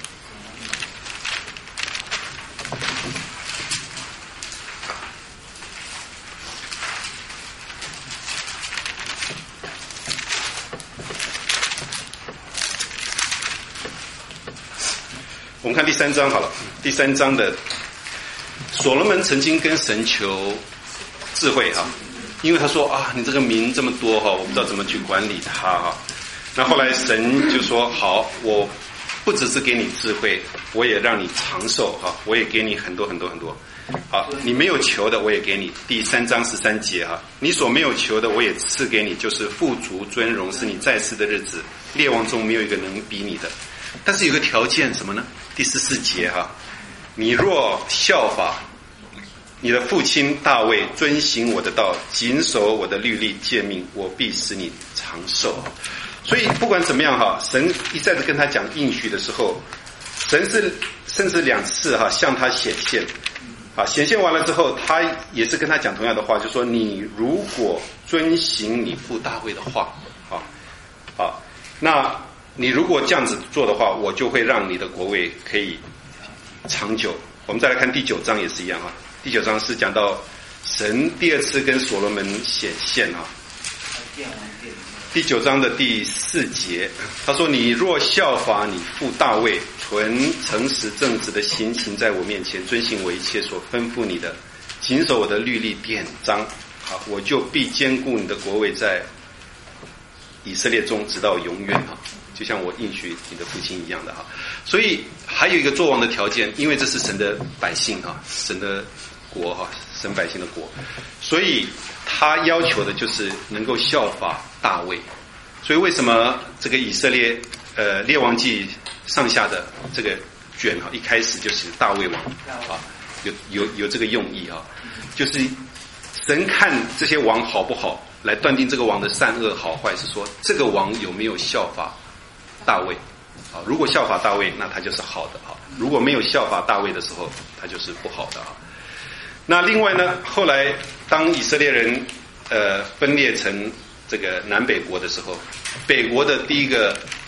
我们看第三章好了，第三章的所罗门曾经跟神求智慧哈，因为他说啊，你这个民这么多哈，我不知道怎么去管理它哈。那后来神就说好，我不只是给你智慧，我也让你长寿哈，我也给你很多很多很多。好，你没有求的我也给你。第三章十三节哈，你所没有求的我也赐给你，就是富足尊荣，是你在世的日子，列王中没有一个能比你的。但是有个条件什么呢？第十四节哈，你若效法你的父亲大卫，遵行我的道，谨守我的律例诫命，我必使你长寿。所以不管怎么样哈，神一再的跟他讲应许的时候，神是甚至两次哈向他显现，啊显现完了之后，他也是跟他讲同样的话，就说你如果遵行你父大卫的话，啊啊，那你如果这样子做的话，我就会让你的国位可以长久。我们再来看第九章也是一样啊，第九章是讲到神第二次跟所罗门显现啊。第九章的第四节，他说：“你若效法你父大卫，存诚实正直的心行在我面前，遵行我一切所吩咐你的，谨守我的律例典章，好，我就必坚固你的国位在以色列中，直到永远啊。”就像我应许你的父亲一样的哈，所以还有一个作王的条件，因为这是神的百姓哈，神的国哈，神百姓的国，所以他要求的就是能够效法大卫。所以为什么这个以色列呃列王记上下的这个卷哈，一开始就是大卫王啊，有有有这个用意啊，就是神看这些王好不好，来断定这个王的善恶好坏，是说这个王有没有效法大卫啊？如果效法大卫，那他就是好的啊；如果没有效法大卫的时候，他就是不好的啊。那另外呢，后来当以色列人呃分裂成这个南北国的时候，北国的第一个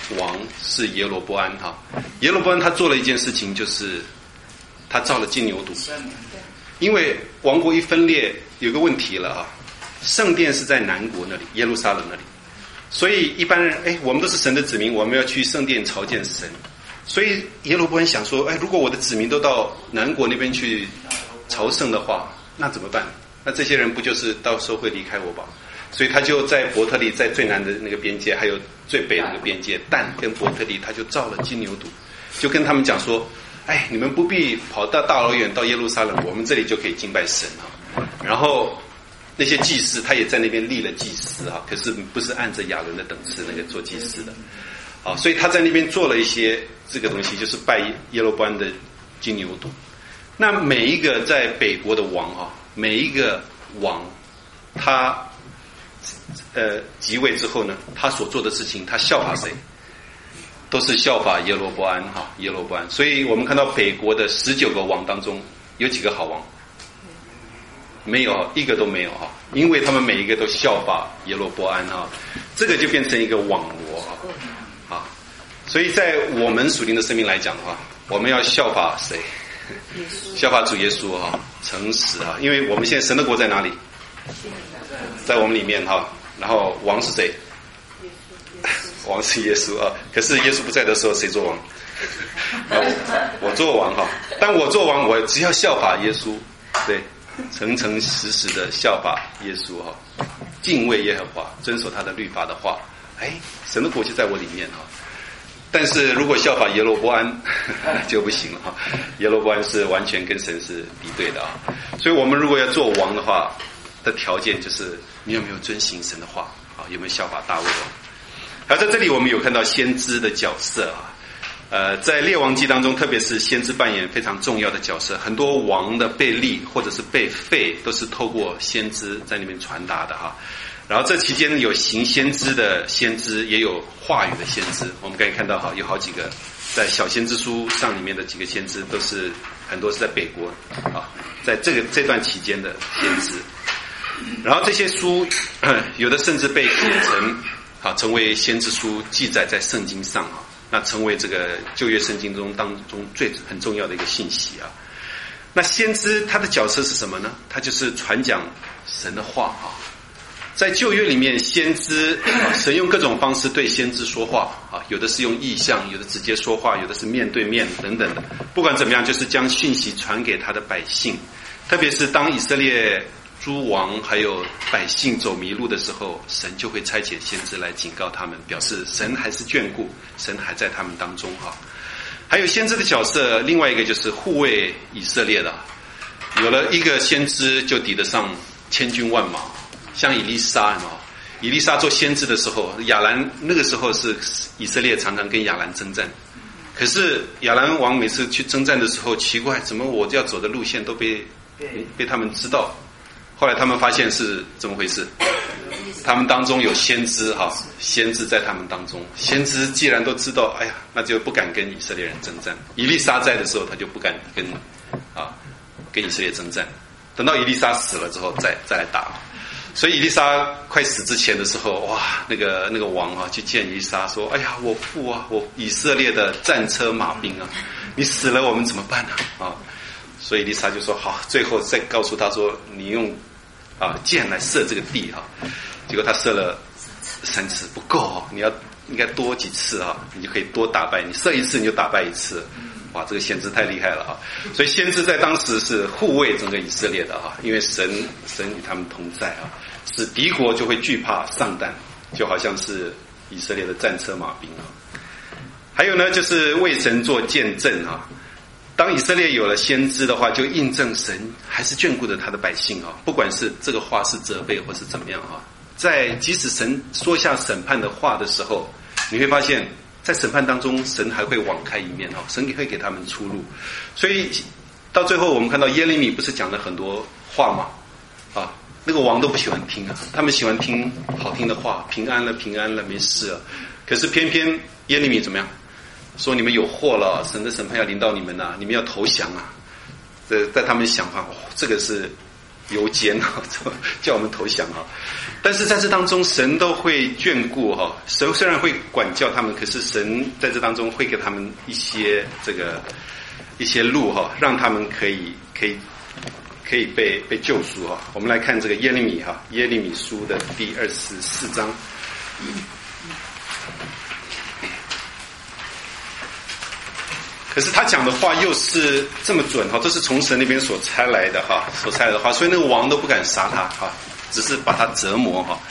王是耶罗波安哈。耶罗波安他做了一件事情，就是他造了金牛犊。因为王国一分裂，有个问题了啊，圣殿是在南国那里，耶路撒冷那里，所以一般人哎，我们都是神的子民，我们要去圣殿朝见神。所以耶罗波安想说，哎，如果我的子民都到南国那边去朝圣的话，那怎么办？那这些人不就是到时候会离开我吧？所以他就在伯特利，在最南的那个边界，还有最北的那个边界，但跟伯特利，他就造了金牛犊，就跟他们讲说，哎，你们不必跑到大老远到耶路撒冷，我们这里就可以敬拜神啊。然后那些祭司，他也在那边立了祭司啊，可是不是按着亚伦的等次那个做祭司的，啊，所以他在那边做了一些这个东西，就是拜耶罗波安的金牛犊。那每一个在北国的王啊，每一个王，他呃即位之后呢，他所做的事情，他效法谁？都是效法耶罗波安哈，耶罗波安。所以我们看到北国的十九个王当中，有几个好王？没有，一个都没有哈，因为他们每一个都效法耶罗波安哈，这个就变成一个网罗哈啊。所以在我们属灵的生命来讲的话，我们要效法谁？效法主耶稣哈，诚实哈，因为我们现在神的国在哪里？在我们里面哈。然后王是谁？王是耶稣啊，可是耶稣不在的时候，谁做王？我, 我做王哈，但我做王，我只要效法耶稣，对，诚诚实实的效法耶稣哈，敬畏耶和华，遵守他的律法的话，哎，神的国就在我里面哈。但是如果效法耶罗波安就不行了哈，耶罗波安是完全跟神是敌对的啊。所以我们如果要做王的话，的条件就是你有没有遵行神的话啊，有没有效法大卫王。而在这里我们有看到先知的角色啊，呃，在列王记当中，特别是先知扮演非常重要的角色，很多王的被立或者是被废，都是透过先知在那边传达的哈。然后这期间有行先知的先知，也有话语的先知。我们可以看到哈，有好几个在小先知书上里面的几个先知，都是很多是在北国啊，在这个这段期间的先知。然后这些书有的甚至被写成啊，成为先知书，记载在圣经上啊，那成为这个旧约圣经中当中最很重要的一个信息啊。那先知他的角色是什么呢？他就是传讲神的话啊。在旧约里面，先知啊，神用各种方式对先知说话啊，有的是用意象，有的直接说话，有的是面对面等等的。不管怎么样，就是将讯息传给他的百姓。特别是当以色列诸王还有百姓走迷路的时候，神就会差遣先知来警告他们，表示神还是眷顾，神还在他们当中哈。还有先知的角色，另外一个就是护卫以色列的，有了一个先知就抵得上千军万马。像以利沙嘛，以利沙做先知的时候，亚兰那个时候是以色列常常跟亚兰征战，可是亚兰王每次去征战的时候，奇怪，怎么我要走的路线都被被他们知道？后来他们发现是怎么回事？他们当中有先知哈，先知在他们当中，先知既然都知道，哎呀，那就不敢跟以色列人征战。以利沙在的时候，他就不敢跟啊跟以色列征战。等到以利沙死了之后，再再来打。所以以利沙快死之前的时候，哇，那个那个王啊，去见以利沙说：“哎呀，我父啊，我以色列的战车马兵啊，你死了我们怎么办呢？”啊，所以以利沙就说：“好。”最后再告诉他说：“你用啊箭来射这个地哈。”结果他射了三次不够哦，你要应该多几次啊，你就可以多打败。你射一次你就打败一次。哇，这个先知太厉害了哈！所以先知在当时是护卫整个以色列的哈，因为神神与他们同在啊，使敌国就会惧怕丧胆，就好像是以色列的战车马兵啊。还有呢，就是为神做见证啊。当以色列有了先知的话，就印证神还是眷顾着他的百姓啊，不管是这个话是责备或是怎么样啊，在即使神说下审判的话的时候，你会发现。在审判当中，神还会网开一面哦，神会给他们出路。所以到最后，我们看到耶利米不是讲了很多话吗？啊，那个王都不喜欢听啊，他们喜欢听好听的话，平安了，平安了，没事了。可是偏偏耶利米怎么样？说你们有祸了，神的审判要临到你们啊，你们要投降啊。这在他们想法，哦，这个是游监哈，叫我们投降哈。但是在这当中，神都会眷顾哈。神虽然会管教他们，可是神在这当中会给他们一些这个一些路哈，让他们可以可以可以被被救赎哈。我们来看这个耶利米哈，耶利米书的第二十四章。可是他讲的话又是这么准哈，这是从神那边所差来的哈，所差来的话，所以那个王都不敢杀他哈，只是把他折磨哈。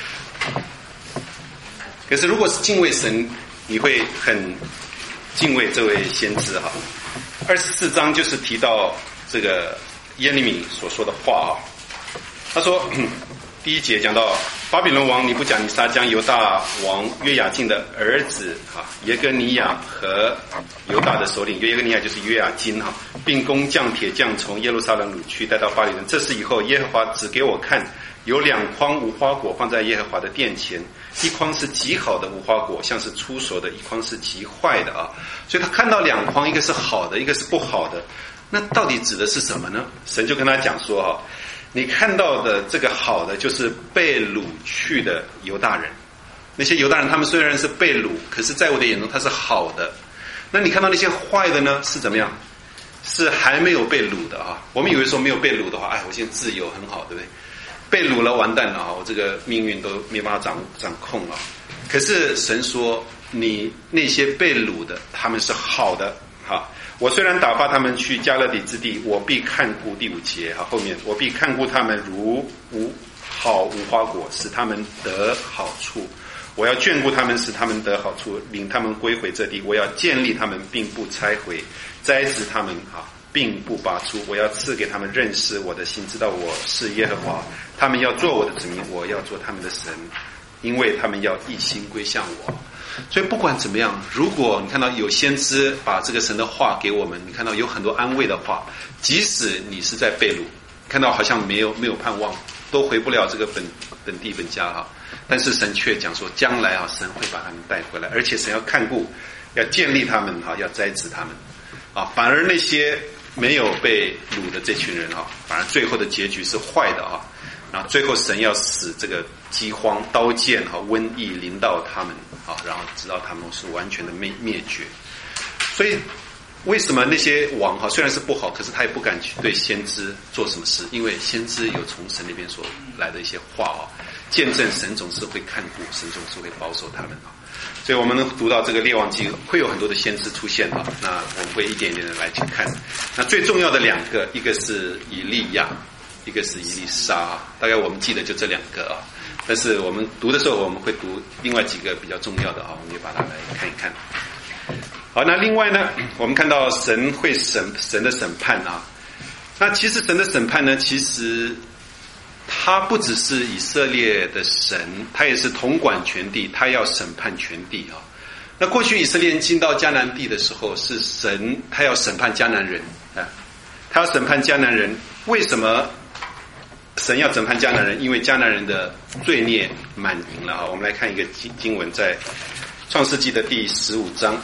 可是如果是敬畏神，你会很敬畏这位先知哈。二十四章就是提到这个耶利米所说的话啊，他说第一节讲到巴比伦王尼布甲尼撒将犹大王约雅敬的儿子哈耶哥尼亚和犹大的首领耶哥尼亚就是约雅金哈，并工匠铁匠从耶路撒冷掳去带到巴比伦。这事以后，耶和华指给我看，有两筐无花果放在耶和华的殿前，一筐是极好的无花果，像是初熟的；一筐是极坏的啊。所以他看到两筐，一个是好的，一个是不好的。那到底指的是什么呢？神就跟他讲说哈，你看到的这个好的就是被掳去的犹大人，那些犹大人他们虽然是被掳，可是在我的眼中他是好的。那你看到那些坏的呢，是怎么样？是还没有被掳的啊。我们以为说没有被掳的话，哎，我现在自由很好，对不对？被掳了完蛋了啊，我这个命运都没办法掌掌控了。可是神说，你那些被掳的他们是好的哈。我虽然打发他们去迦勒底之地，我必看顾第五节哈，后面我必看顾他们如无好无花果，使他们得好处。我要眷顾他们，使他们得好处，领他们归回这地。我要建立他们，并不拆毁；栽植他们啊，并不拔出。我要赐给他们认识我的心，知道我是耶和华。他们要做我的子民，我要做他们的神，因为他们要一心归向我。所以不管怎么样，如果你看到有先知把这个神的话给我们，你看到有很多安慰的话，即使你是在被掳，看到好像没有没有盼望，都回不了这个本本地本家哈，但是神却讲说，将来啊，神会把他们带回来，而且神要看顾，要建立他们哈，要栽植他们啊。反而那些没有被掳的这群人哈，反而最后的结局是坏的啊。然后最后神要使这个饥荒、刀剑和瘟疫临到他们啊，然后直到他们是完全的灭灭绝。所以为什么那些王哈虽然是不好，可是他也不敢去对先知做什么事，因为先知有从神那边所来的一些话啊，见证神总是会看顾，神总是会保守他们啊。所以我们能读到这个列王记会有很多的先知出现啊，那我们会一点一点的来去看。那最重要的两个，一个是以利亚，一个是以利沙，大概我们记得就这两个啊。但是我们读的时候，我们会读另外几个比较重要的啊，我们也把它来看一看。好，那另外呢，我们看到神会审神的审判啊。那其实神的审判呢，其实他不只是以色列的神，他也是统管全地，他要审判全地啊。那过去以色列人进到迦南地的时候，是神他要审判迦南人啊，他要审判迦南人。为什么神要审判迦南人？因为迦南人的罪孽满盈了啊。我们来看一个经文，在创世纪的第十五章。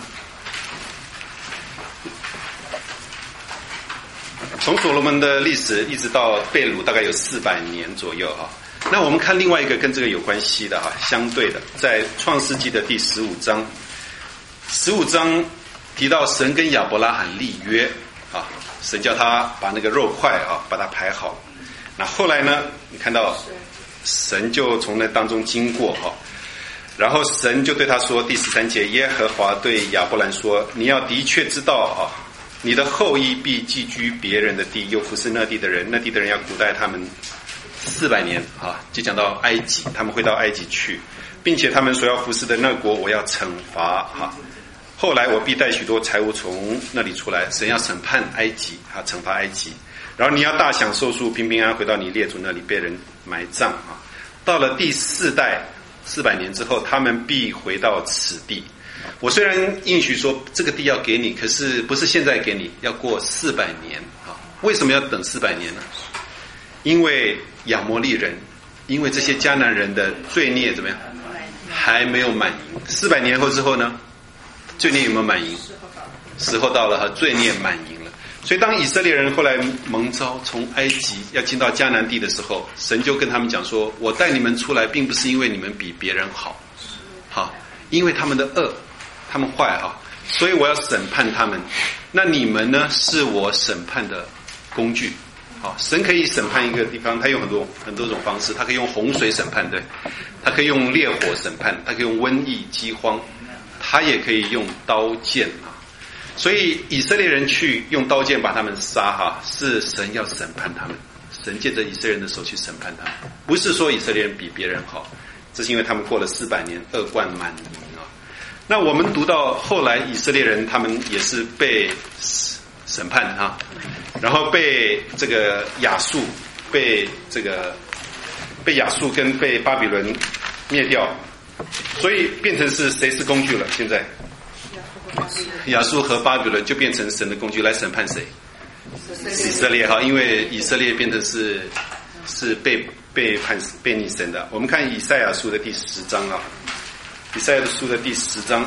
从所罗门的历史一直到被掳，大概有四百年左右哈。那我们看另外一个跟这个有关系的哈，相对的，在创世纪的第十五章，十五章提到神跟亚伯拉罕立约啊，神叫他把那个肉块啊把它排好。那后来呢，你看到神就从那当中经过哈，然后神就对他说，第十三节，耶和华对亚伯兰说，你要的确知道啊，你的后裔必寄居别人的地，又服侍那地的人，那地的人要苦待他们四百年啊，就讲到埃及，他们会到埃及去，并且他们所要服侍的那国，我要惩罚哈。后来我必带许多财物从那里出来，神要审判埃及啊，惩罚埃及。然后你要大享受数，平平安安回到你列祖那里，被人埋葬啊。到了第四代四百年之后，他们必回到此地。我虽然应许说这个地要给你，可是不是现在给你，要过四百年啊。为什么要等四百年呢？因为亚摩利人，因为这些迦南人的罪孽怎么样，还没有满盈。四百年后之后呢，罪孽有没有满盈？时候到了哈，罪孽满盈了。 所以当以色列人后来蒙召从埃及要进到迦南地的时候，神就跟他们讲说，我带你们出来并不是因为你们比别人好，好，因为他们的恶，他们坏哈，所以我要审判他们。那你们呢，是我审判的工具。好，神可以审判一个地方，他用很多很多种方式，他可以用洪水审判，对，他可以用烈火审判，他可以用瘟疫饥荒，他也可以用刀剑啊。所以以色列人去用刀剑把他们杀哈，是神要审判他们，神借着以色列人的手去审判他们，不是说以色列人比别人好，这是因为他们过了四百年恶贯满盈啊。那我们读到后来以色列人他们也是被审判啊，然后被这个亚述被这个被亚述跟被巴比伦灭掉，所以变成是谁是工具了？现在亚述和巴比伦就变成神的工具来审判谁？以色列哈，因为以色列变成是是被被判被逆神的。我们看以赛亚书的第十章啊，以赛亚书的第十章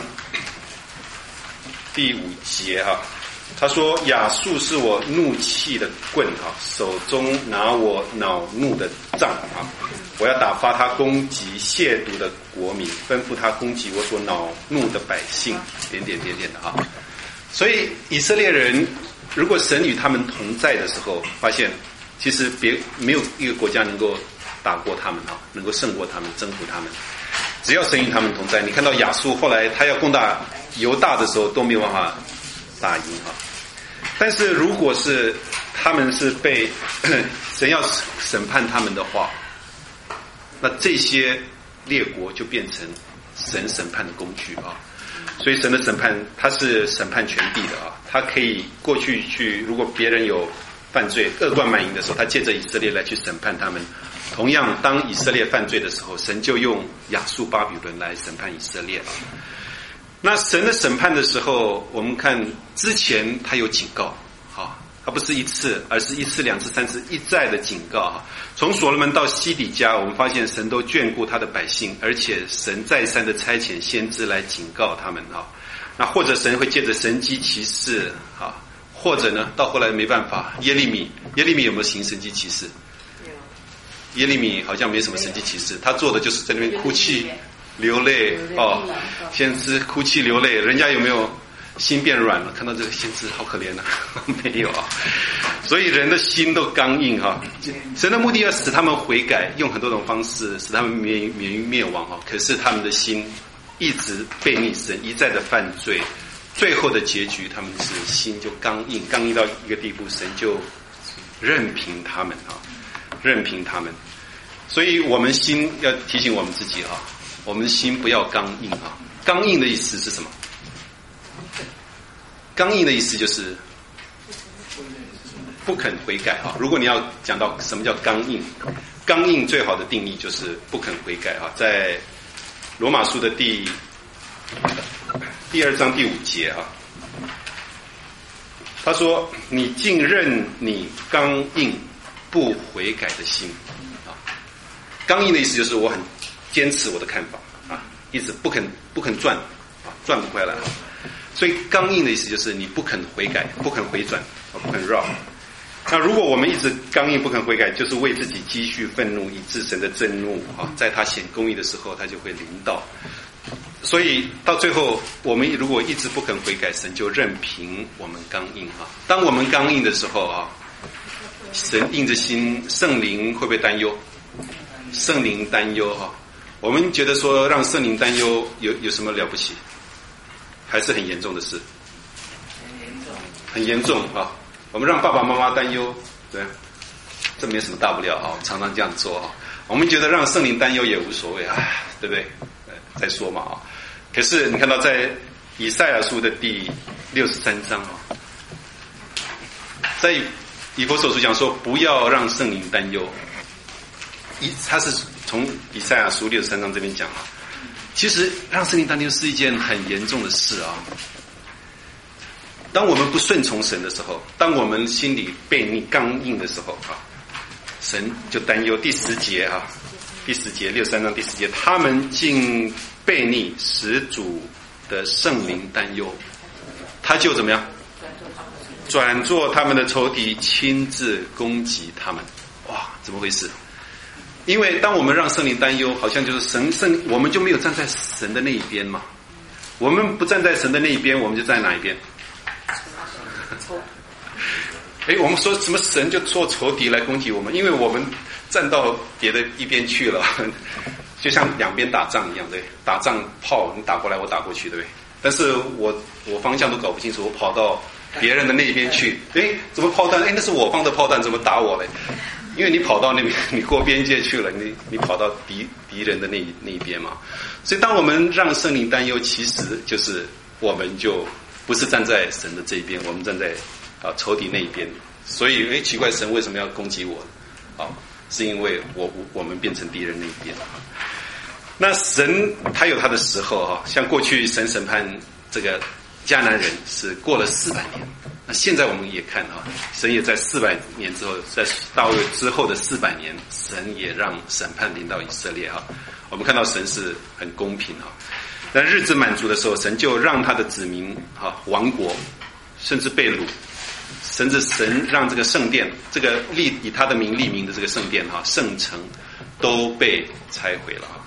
第五节哈。他说亚述是我怒气的棍啊，手中拿我恼怒的杖啊，我要打发他攻击亵渎的国民，吩咐他攻击我所恼怒的百姓，点点点点的啊。所以以色列人如果神与他们同在的时候，发现其实别没有一个国家能够打过他们啊，能够胜过他们，征服他们。只要神与他们同在，你看到亚述后来他要攻打犹大的时候都没有办法打赢啊。但是如果是他们是被神要审判他们的话，那这些列国就变成神审判的工具啊。所以神的审判他是审判全地的啊，他可以过去去，如果别人有犯罪恶贯满盈的时候，他借着以色列来去审判他们。同样当以色列犯罪的时候，神就用亚述巴比伦来审判以色列啊。那神的审判的时候，我们看之前他有警告，哈，他不是一次，而是一次、两次、三次，一再的警告哈。从所罗门到西底家，我们发现神都眷顾他的百姓，而且神再三的差遣先知来警告他们哈。那或者神会借着神迹奇事哈，或者呢，到后来没办法，耶利米，耶利米有没有行神迹奇事？耶利米好像没什么神迹奇事，他做的就是在那边哭泣。流泪哦，先知哭泣流泪，人家有没有心变软了？看到这个先知好可怜啊，没有啊。所以人的心都刚硬哈。神的目的要使他们悔改，用很多种方式使他们免免于灭亡哈。可是他们的心一直背逆神，一再的犯罪，最后的结局他们是心就刚硬，刚硬到一个地步，神就任凭他们啊，任凭他们。所以我们心要提醒我们自己啊。我们心不要刚硬啊！刚硬的意思是什么？刚硬的意思就是不肯悔改啊！如果你要讲到什么叫刚硬，刚硬最好的定义就是不肯悔改啊！在罗马书的第第二章第五节啊，他说：“你竟任你刚硬不悔改的心啊！”刚硬的意思就是我很坚持我的看法啊，一直不肯不肯转啊，转不回来。所以刚硬的意思就是你不肯悔改，不肯回转，不肯绕。那如果我们一直刚硬不肯悔改，就是为自己积蓄愤怒，以致神的震怒啊，在他显公义的时候，他就会临到。所以到最后，我们如果一直不肯悔改，神就任凭我们刚硬啊。当我们刚硬的时候啊，神硬着心，圣灵会不会担忧？圣灵担忧哈，我们觉得说让圣灵担忧有有什么了不起？还是很严重的事，很严重啊！我们让爸爸妈妈担忧，对，这没什么大不了啊，常常这样做啊。我们觉得让圣灵担忧也无所谓啊，对不对？再说嘛啊。可是你看到在以赛亚书的第六十三章啊，在以弗所书讲说不要让圣灵担忧。一，他是从以赛亚书六十三章这边讲啊，其实让圣灵担忧是一件很严重的事啊。当我们不顺从神的时候，当我们心里背逆刚硬的时候啊，神就担忧。第十节啊，第十节六十三章第十节，他们竟背逆，使主的圣灵担忧，他就怎么样？ 转做他们的仇敌，亲自攻击他们。哇，怎么回事？因为当我们让圣灵担忧，好像就是神圣，我们就没有站在神的那一边嘛。我们不站在神的那一边，我们就站哪一边？哎，我们说什么神就做仇敌来攻击我们，因为我们站到别的一边去了，就像两边打仗一样，对，打仗炮你打过来，我打过去，对不对？但是我我方向都搞不清楚，我跑到别人的那一边去，哎，怎么炮弹？哎，那是我方的炮弹，怎么打我嘞？因为你跑到那边，你过边界去了，你你跑到敌敌人的那那一边嘛。所以，当我们让圣灵担忧，其实就是我们就不是站在神的这一边，我们站在啊仇敌那一边。所以，哎，奇怪，神为什么要攻击我？啊，是因为我我们变成敌人那一边。那神他有他的时候哈，像过去神审判这个迦南人是过了四百年。那现在我们也看啊，神也在四百年之后，在大卫之后的四百年，神也让审判临到以色列啊。我们看到神是很公平啊。但日子满足的时候，神就让他的子民啊亡国，甚至被掳，甚至神让这个圣殿，这个立以他的名立名的这个圣殿哈、啊、圣城都被拆毁了啊。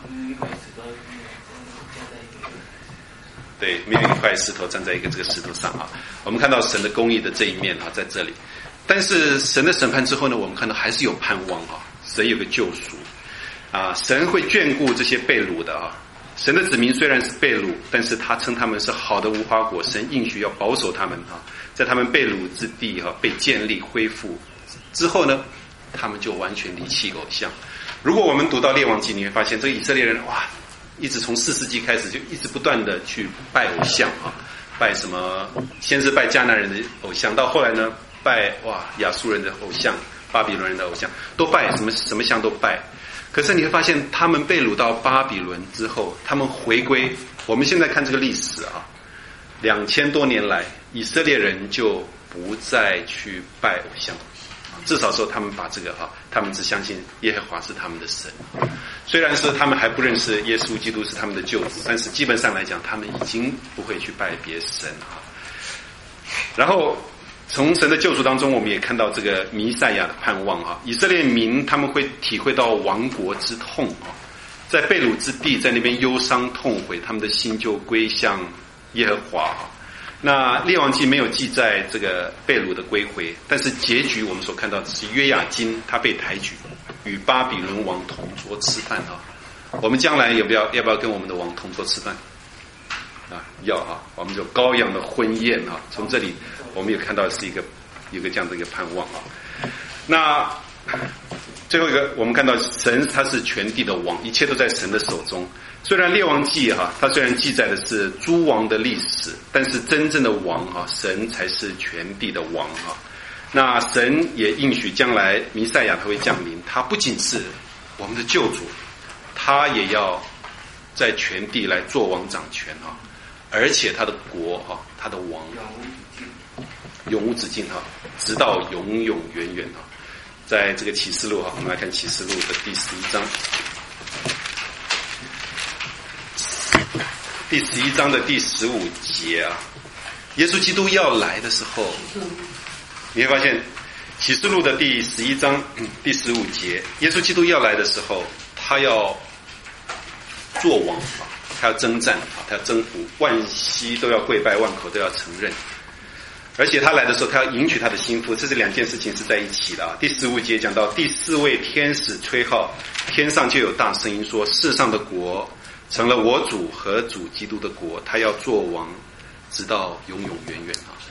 对，没有一块石头站在一个这个石头上啊。我们看到神的公义的这一面啊，在这里。但是神的审判之后呢，我们看到还是有盼望啊。神有个救赎啊，神会眷顾这些被掳的啊。神的子民虽然是被掳，但是他称他们是好的无花果，神应许要保守他们啊，在他们被掳之地哈、啊、被建立恢复之后呢，他们就完全离弃偶像。如果我们读到列王记，你会发现这个以色列人哇。一直从四世纪开始就一直不断的去拜偶像啊，拜什么？先是拜迦南人的偶像，到后来呢，拜哇亚述人的偶像、巴比伦人的偶像，都拜什么什么像都拜。可是你会发现，他们被掳到巴比伦之后，他们回归。我们现在看这个历史啊，两千多年来，以色列人就不再去拜偶像。至少说他们把这个哈，他们只相信耶和华是他们的神。虽然是他们还不认识耶稣基督是他们的救主，但是基本上来讲，他们已经不会去拜别神啊。然后从神的救赎当中，我们也看到这个弥赛亚的盼望啊。以色列民他们会体会到亡国之痛啊，在被掳之地，在那边忧伤痛悔，他们的心就归向耶和华啊。那列王记没有记载这个被掳的归回，但是结局我们所看到的是约雅斤他被抬举，与巴比伦王同桌吃饭啊。我们将来要不要要不要跟我们的王同桌吃饭啊？要啊，我们就羔羊的婚宴啊。从这里我们也看到是一个有个这样的一个盼望啊。那最后一个，我们看到神他是全地的王，一切都在神的手中。虽然列王记哈、啊，它虽然记载的是诸王的历史，但是真正的王哈、啊，神才是全地的王哈、啊。那神也应许将来弥赛亚他会降临，他不仅是我们的救主，他也要在全地来做王掌权哈、啊，而且他的国哈、啊，他的王永无止境哈、啊，直到永永远远哈、啊。在这个启示录哈、啊，我们来看启示录的第十一章。第十一章的第十五节啊，耶稣基督要来的时候，你会发现启示录的第十一章、嗯、第十五节，耶稣基督要来的时候，他要做王啊，他要征战啊，他要征服，万膝都要跪拜，万口都要承认。而且他来的时候，他要迎娶他的心腹，这是两件事情是在一起的啊。第十五节讲到第四位天使吹号，天上就有大声音说：世上的国成了我主和主基督的国，他要做王，直到永永远远啊！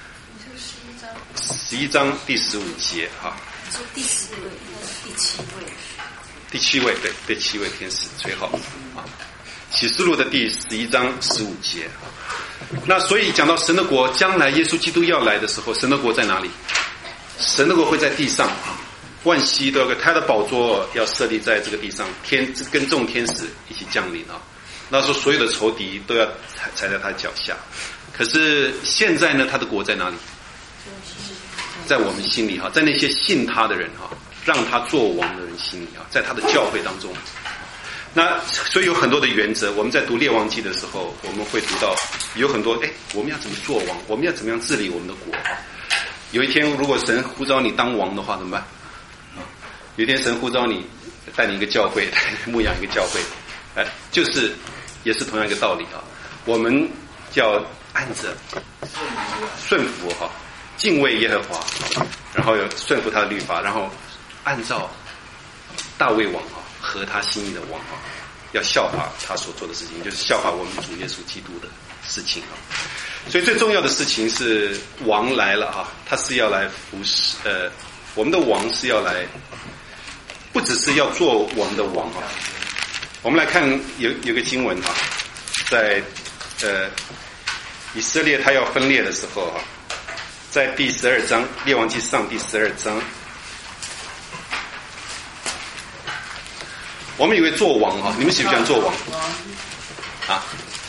十一章第十五节哈。 说第十位、第七位、 第七位对，第七位天使吹号啊。启示录的第十一章十五节啊。那所以讲到神的国，将来耶稣基督要来的时候，神的国在哪里？神的国会在地上啊。万膝都要，他的宝座要设立在这个地上，天跟众天使一起降临啊。那时候所有的仇敌都要踩踩在他脚下。可是现在呢，他的国在哪里？在我们心里哈，在那些信他的人哈，让他做王的人心里啊，在他的教会当中。那所以有很多的原则，我们在读列王记的时候，我们会读到有很多哎，我们要怎么做王，我们要怎么样治理我们的国。 有一天如果神呼召你当王的话怎么办？有一天神呼召你带你一个教会，牧养一个教会，哎，就是也是同样一个道理啊。我们要按着顺服哈，敬畏耶和华，然后有顺服他的律法，然后按照大卫王啊合他心意的王啊，要效法他所做的事情，就是效法我们主耶稣基督的事情啊。所以最重要的事情是王来了啊，他是要来服侍，呃，我们的王是要来，不只是要做王的王啊。我们来看有有个经文哈、啊，在呃以色列他要分裂的时候哈、啊，在第十二章列王记上第十二章，我们以为做王哈、啊，你们喜不喜欢做王啊？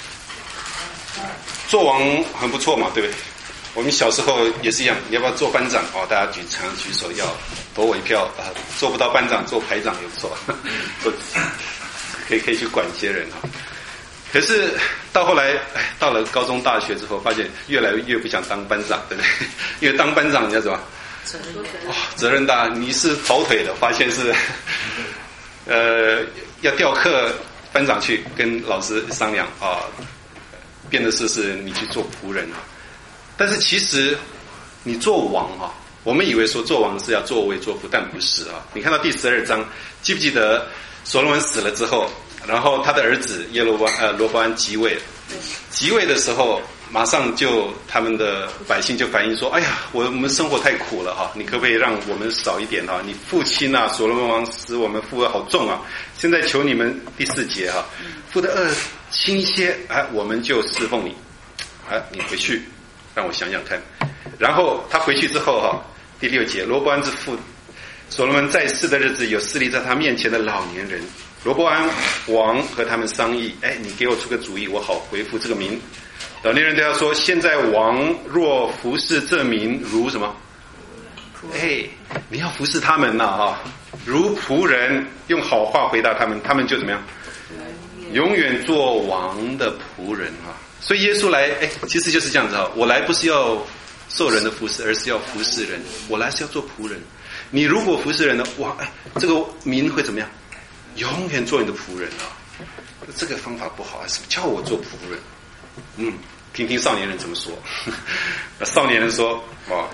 做王很不错嘛，对不对？我们小时候也是一样，你要不要做班长？哦，大家举常举手要投我一票啊！做不到班长，做排长也不错，做可以可以去管一些人哈。可是到后来，哎，到了高中、大学之后，发现越来越不想当班长，对不对？因为当班长你要什么？责任大。哇，责任大，你是跑腿的，发现是呃要调课班长去跟老师商量啊。变的是是你去做仆人啊，但是其实你做王啊，我们以为说做王是要作威作福，但不是啊。你看到第十二章，记不记得所罗门死了之后，然后他的儿子耶罗波呃罗波安即位，即位的时候，马上就他们的百姓就反映说：“哎呀，我们生活太苦了哈，你可不可以让我们少一点哈？你父亲啊，所罗门王使我们负荷好重啊，现在求你们第四节哈，负的恶轻一些，哎，我们就侍奉你，哎，你回去，让我想想看。然后他回去之后哈，第六节，罗波安之父所罗门在世的日子，有侍立在他面前的老年人，罗波安王和他们商议，哎，你给我出个主意，我好回复这个民。老年人对他说：现在王若服侍这民，如什么？哎，你要服侍他们呐啊，如仆人，用好话回答他们，他们就怎么样？永远做王的仆人啊！所以耶稣来，哎，其实就是这样子啊。我来不是要受人的服侍，而是要服侍人。我来是要做仆人。你如果服侍人呢，哇，哎，这个民会怎么样？永远做你的仆人啊！这个方法不好，还是叫我做仆人？嗯，听听少年人怎么说。少年人说：哇，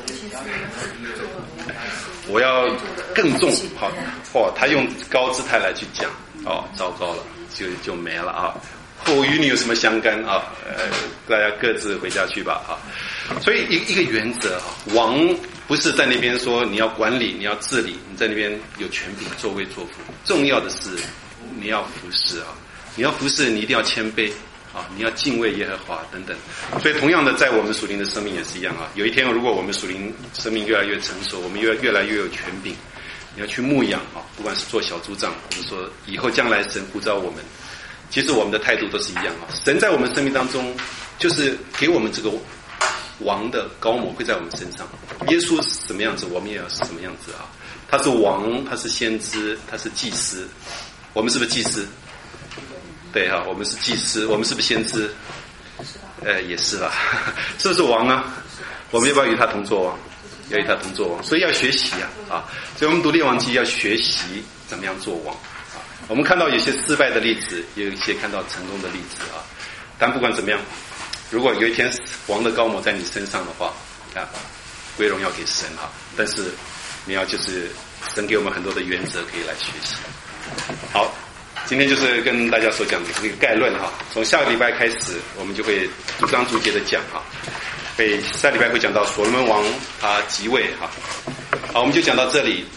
我要更重，好，哦，他用高姿态来去讲，哦，糟糕了。就就没了啊！我与你有什么相干啊？呃，大家各自回家去吧啊！所以一一个原则啊，王不是在那边说你要管理，你要治理，你在那边有权柄作威作福。重要的是你要服侍啊！你要服侍，你一定要谦卑啊！你要敬畏耶和华等等。所以同样的，在我们属灵的生命也是一样啊。有一天，如果我们属灵生命越来越成熟，我们越越来越有权柄。你要去牧养啊，不管是做小组长，或者说以后将来神呼召我们，其实我们的态度都是一样啊。神在我们生命当中，就是给我们这个王的高模会在我们身上。耶稣是什么样子，我们也要是什么样子啊。他是王，他是先知，他是祭司。我们是不是祭司？对哈、啊，我们是祭司，我们是不是先知？呃，也是啦，是不是王啊？我们要不要与他同作王？要与他同作王，所以要学习啊啊！所以我们读列王记要学习怎么样做王啊。我们看到有些失败的例子，也有一些看到成功的例子啊。但不管怎么样，如果有一天王的高模在你身上的话啊，归荣耀给神啊。但是你要就是神给我们很多的原则可以来学习。好，今天就是跟大家所讲的这个概论哈。从下个礼拜开始，我们就会逐章逐节的讲哈。会下礼拜会讲到所罗门王他即位哈，好，我们就讲到这里。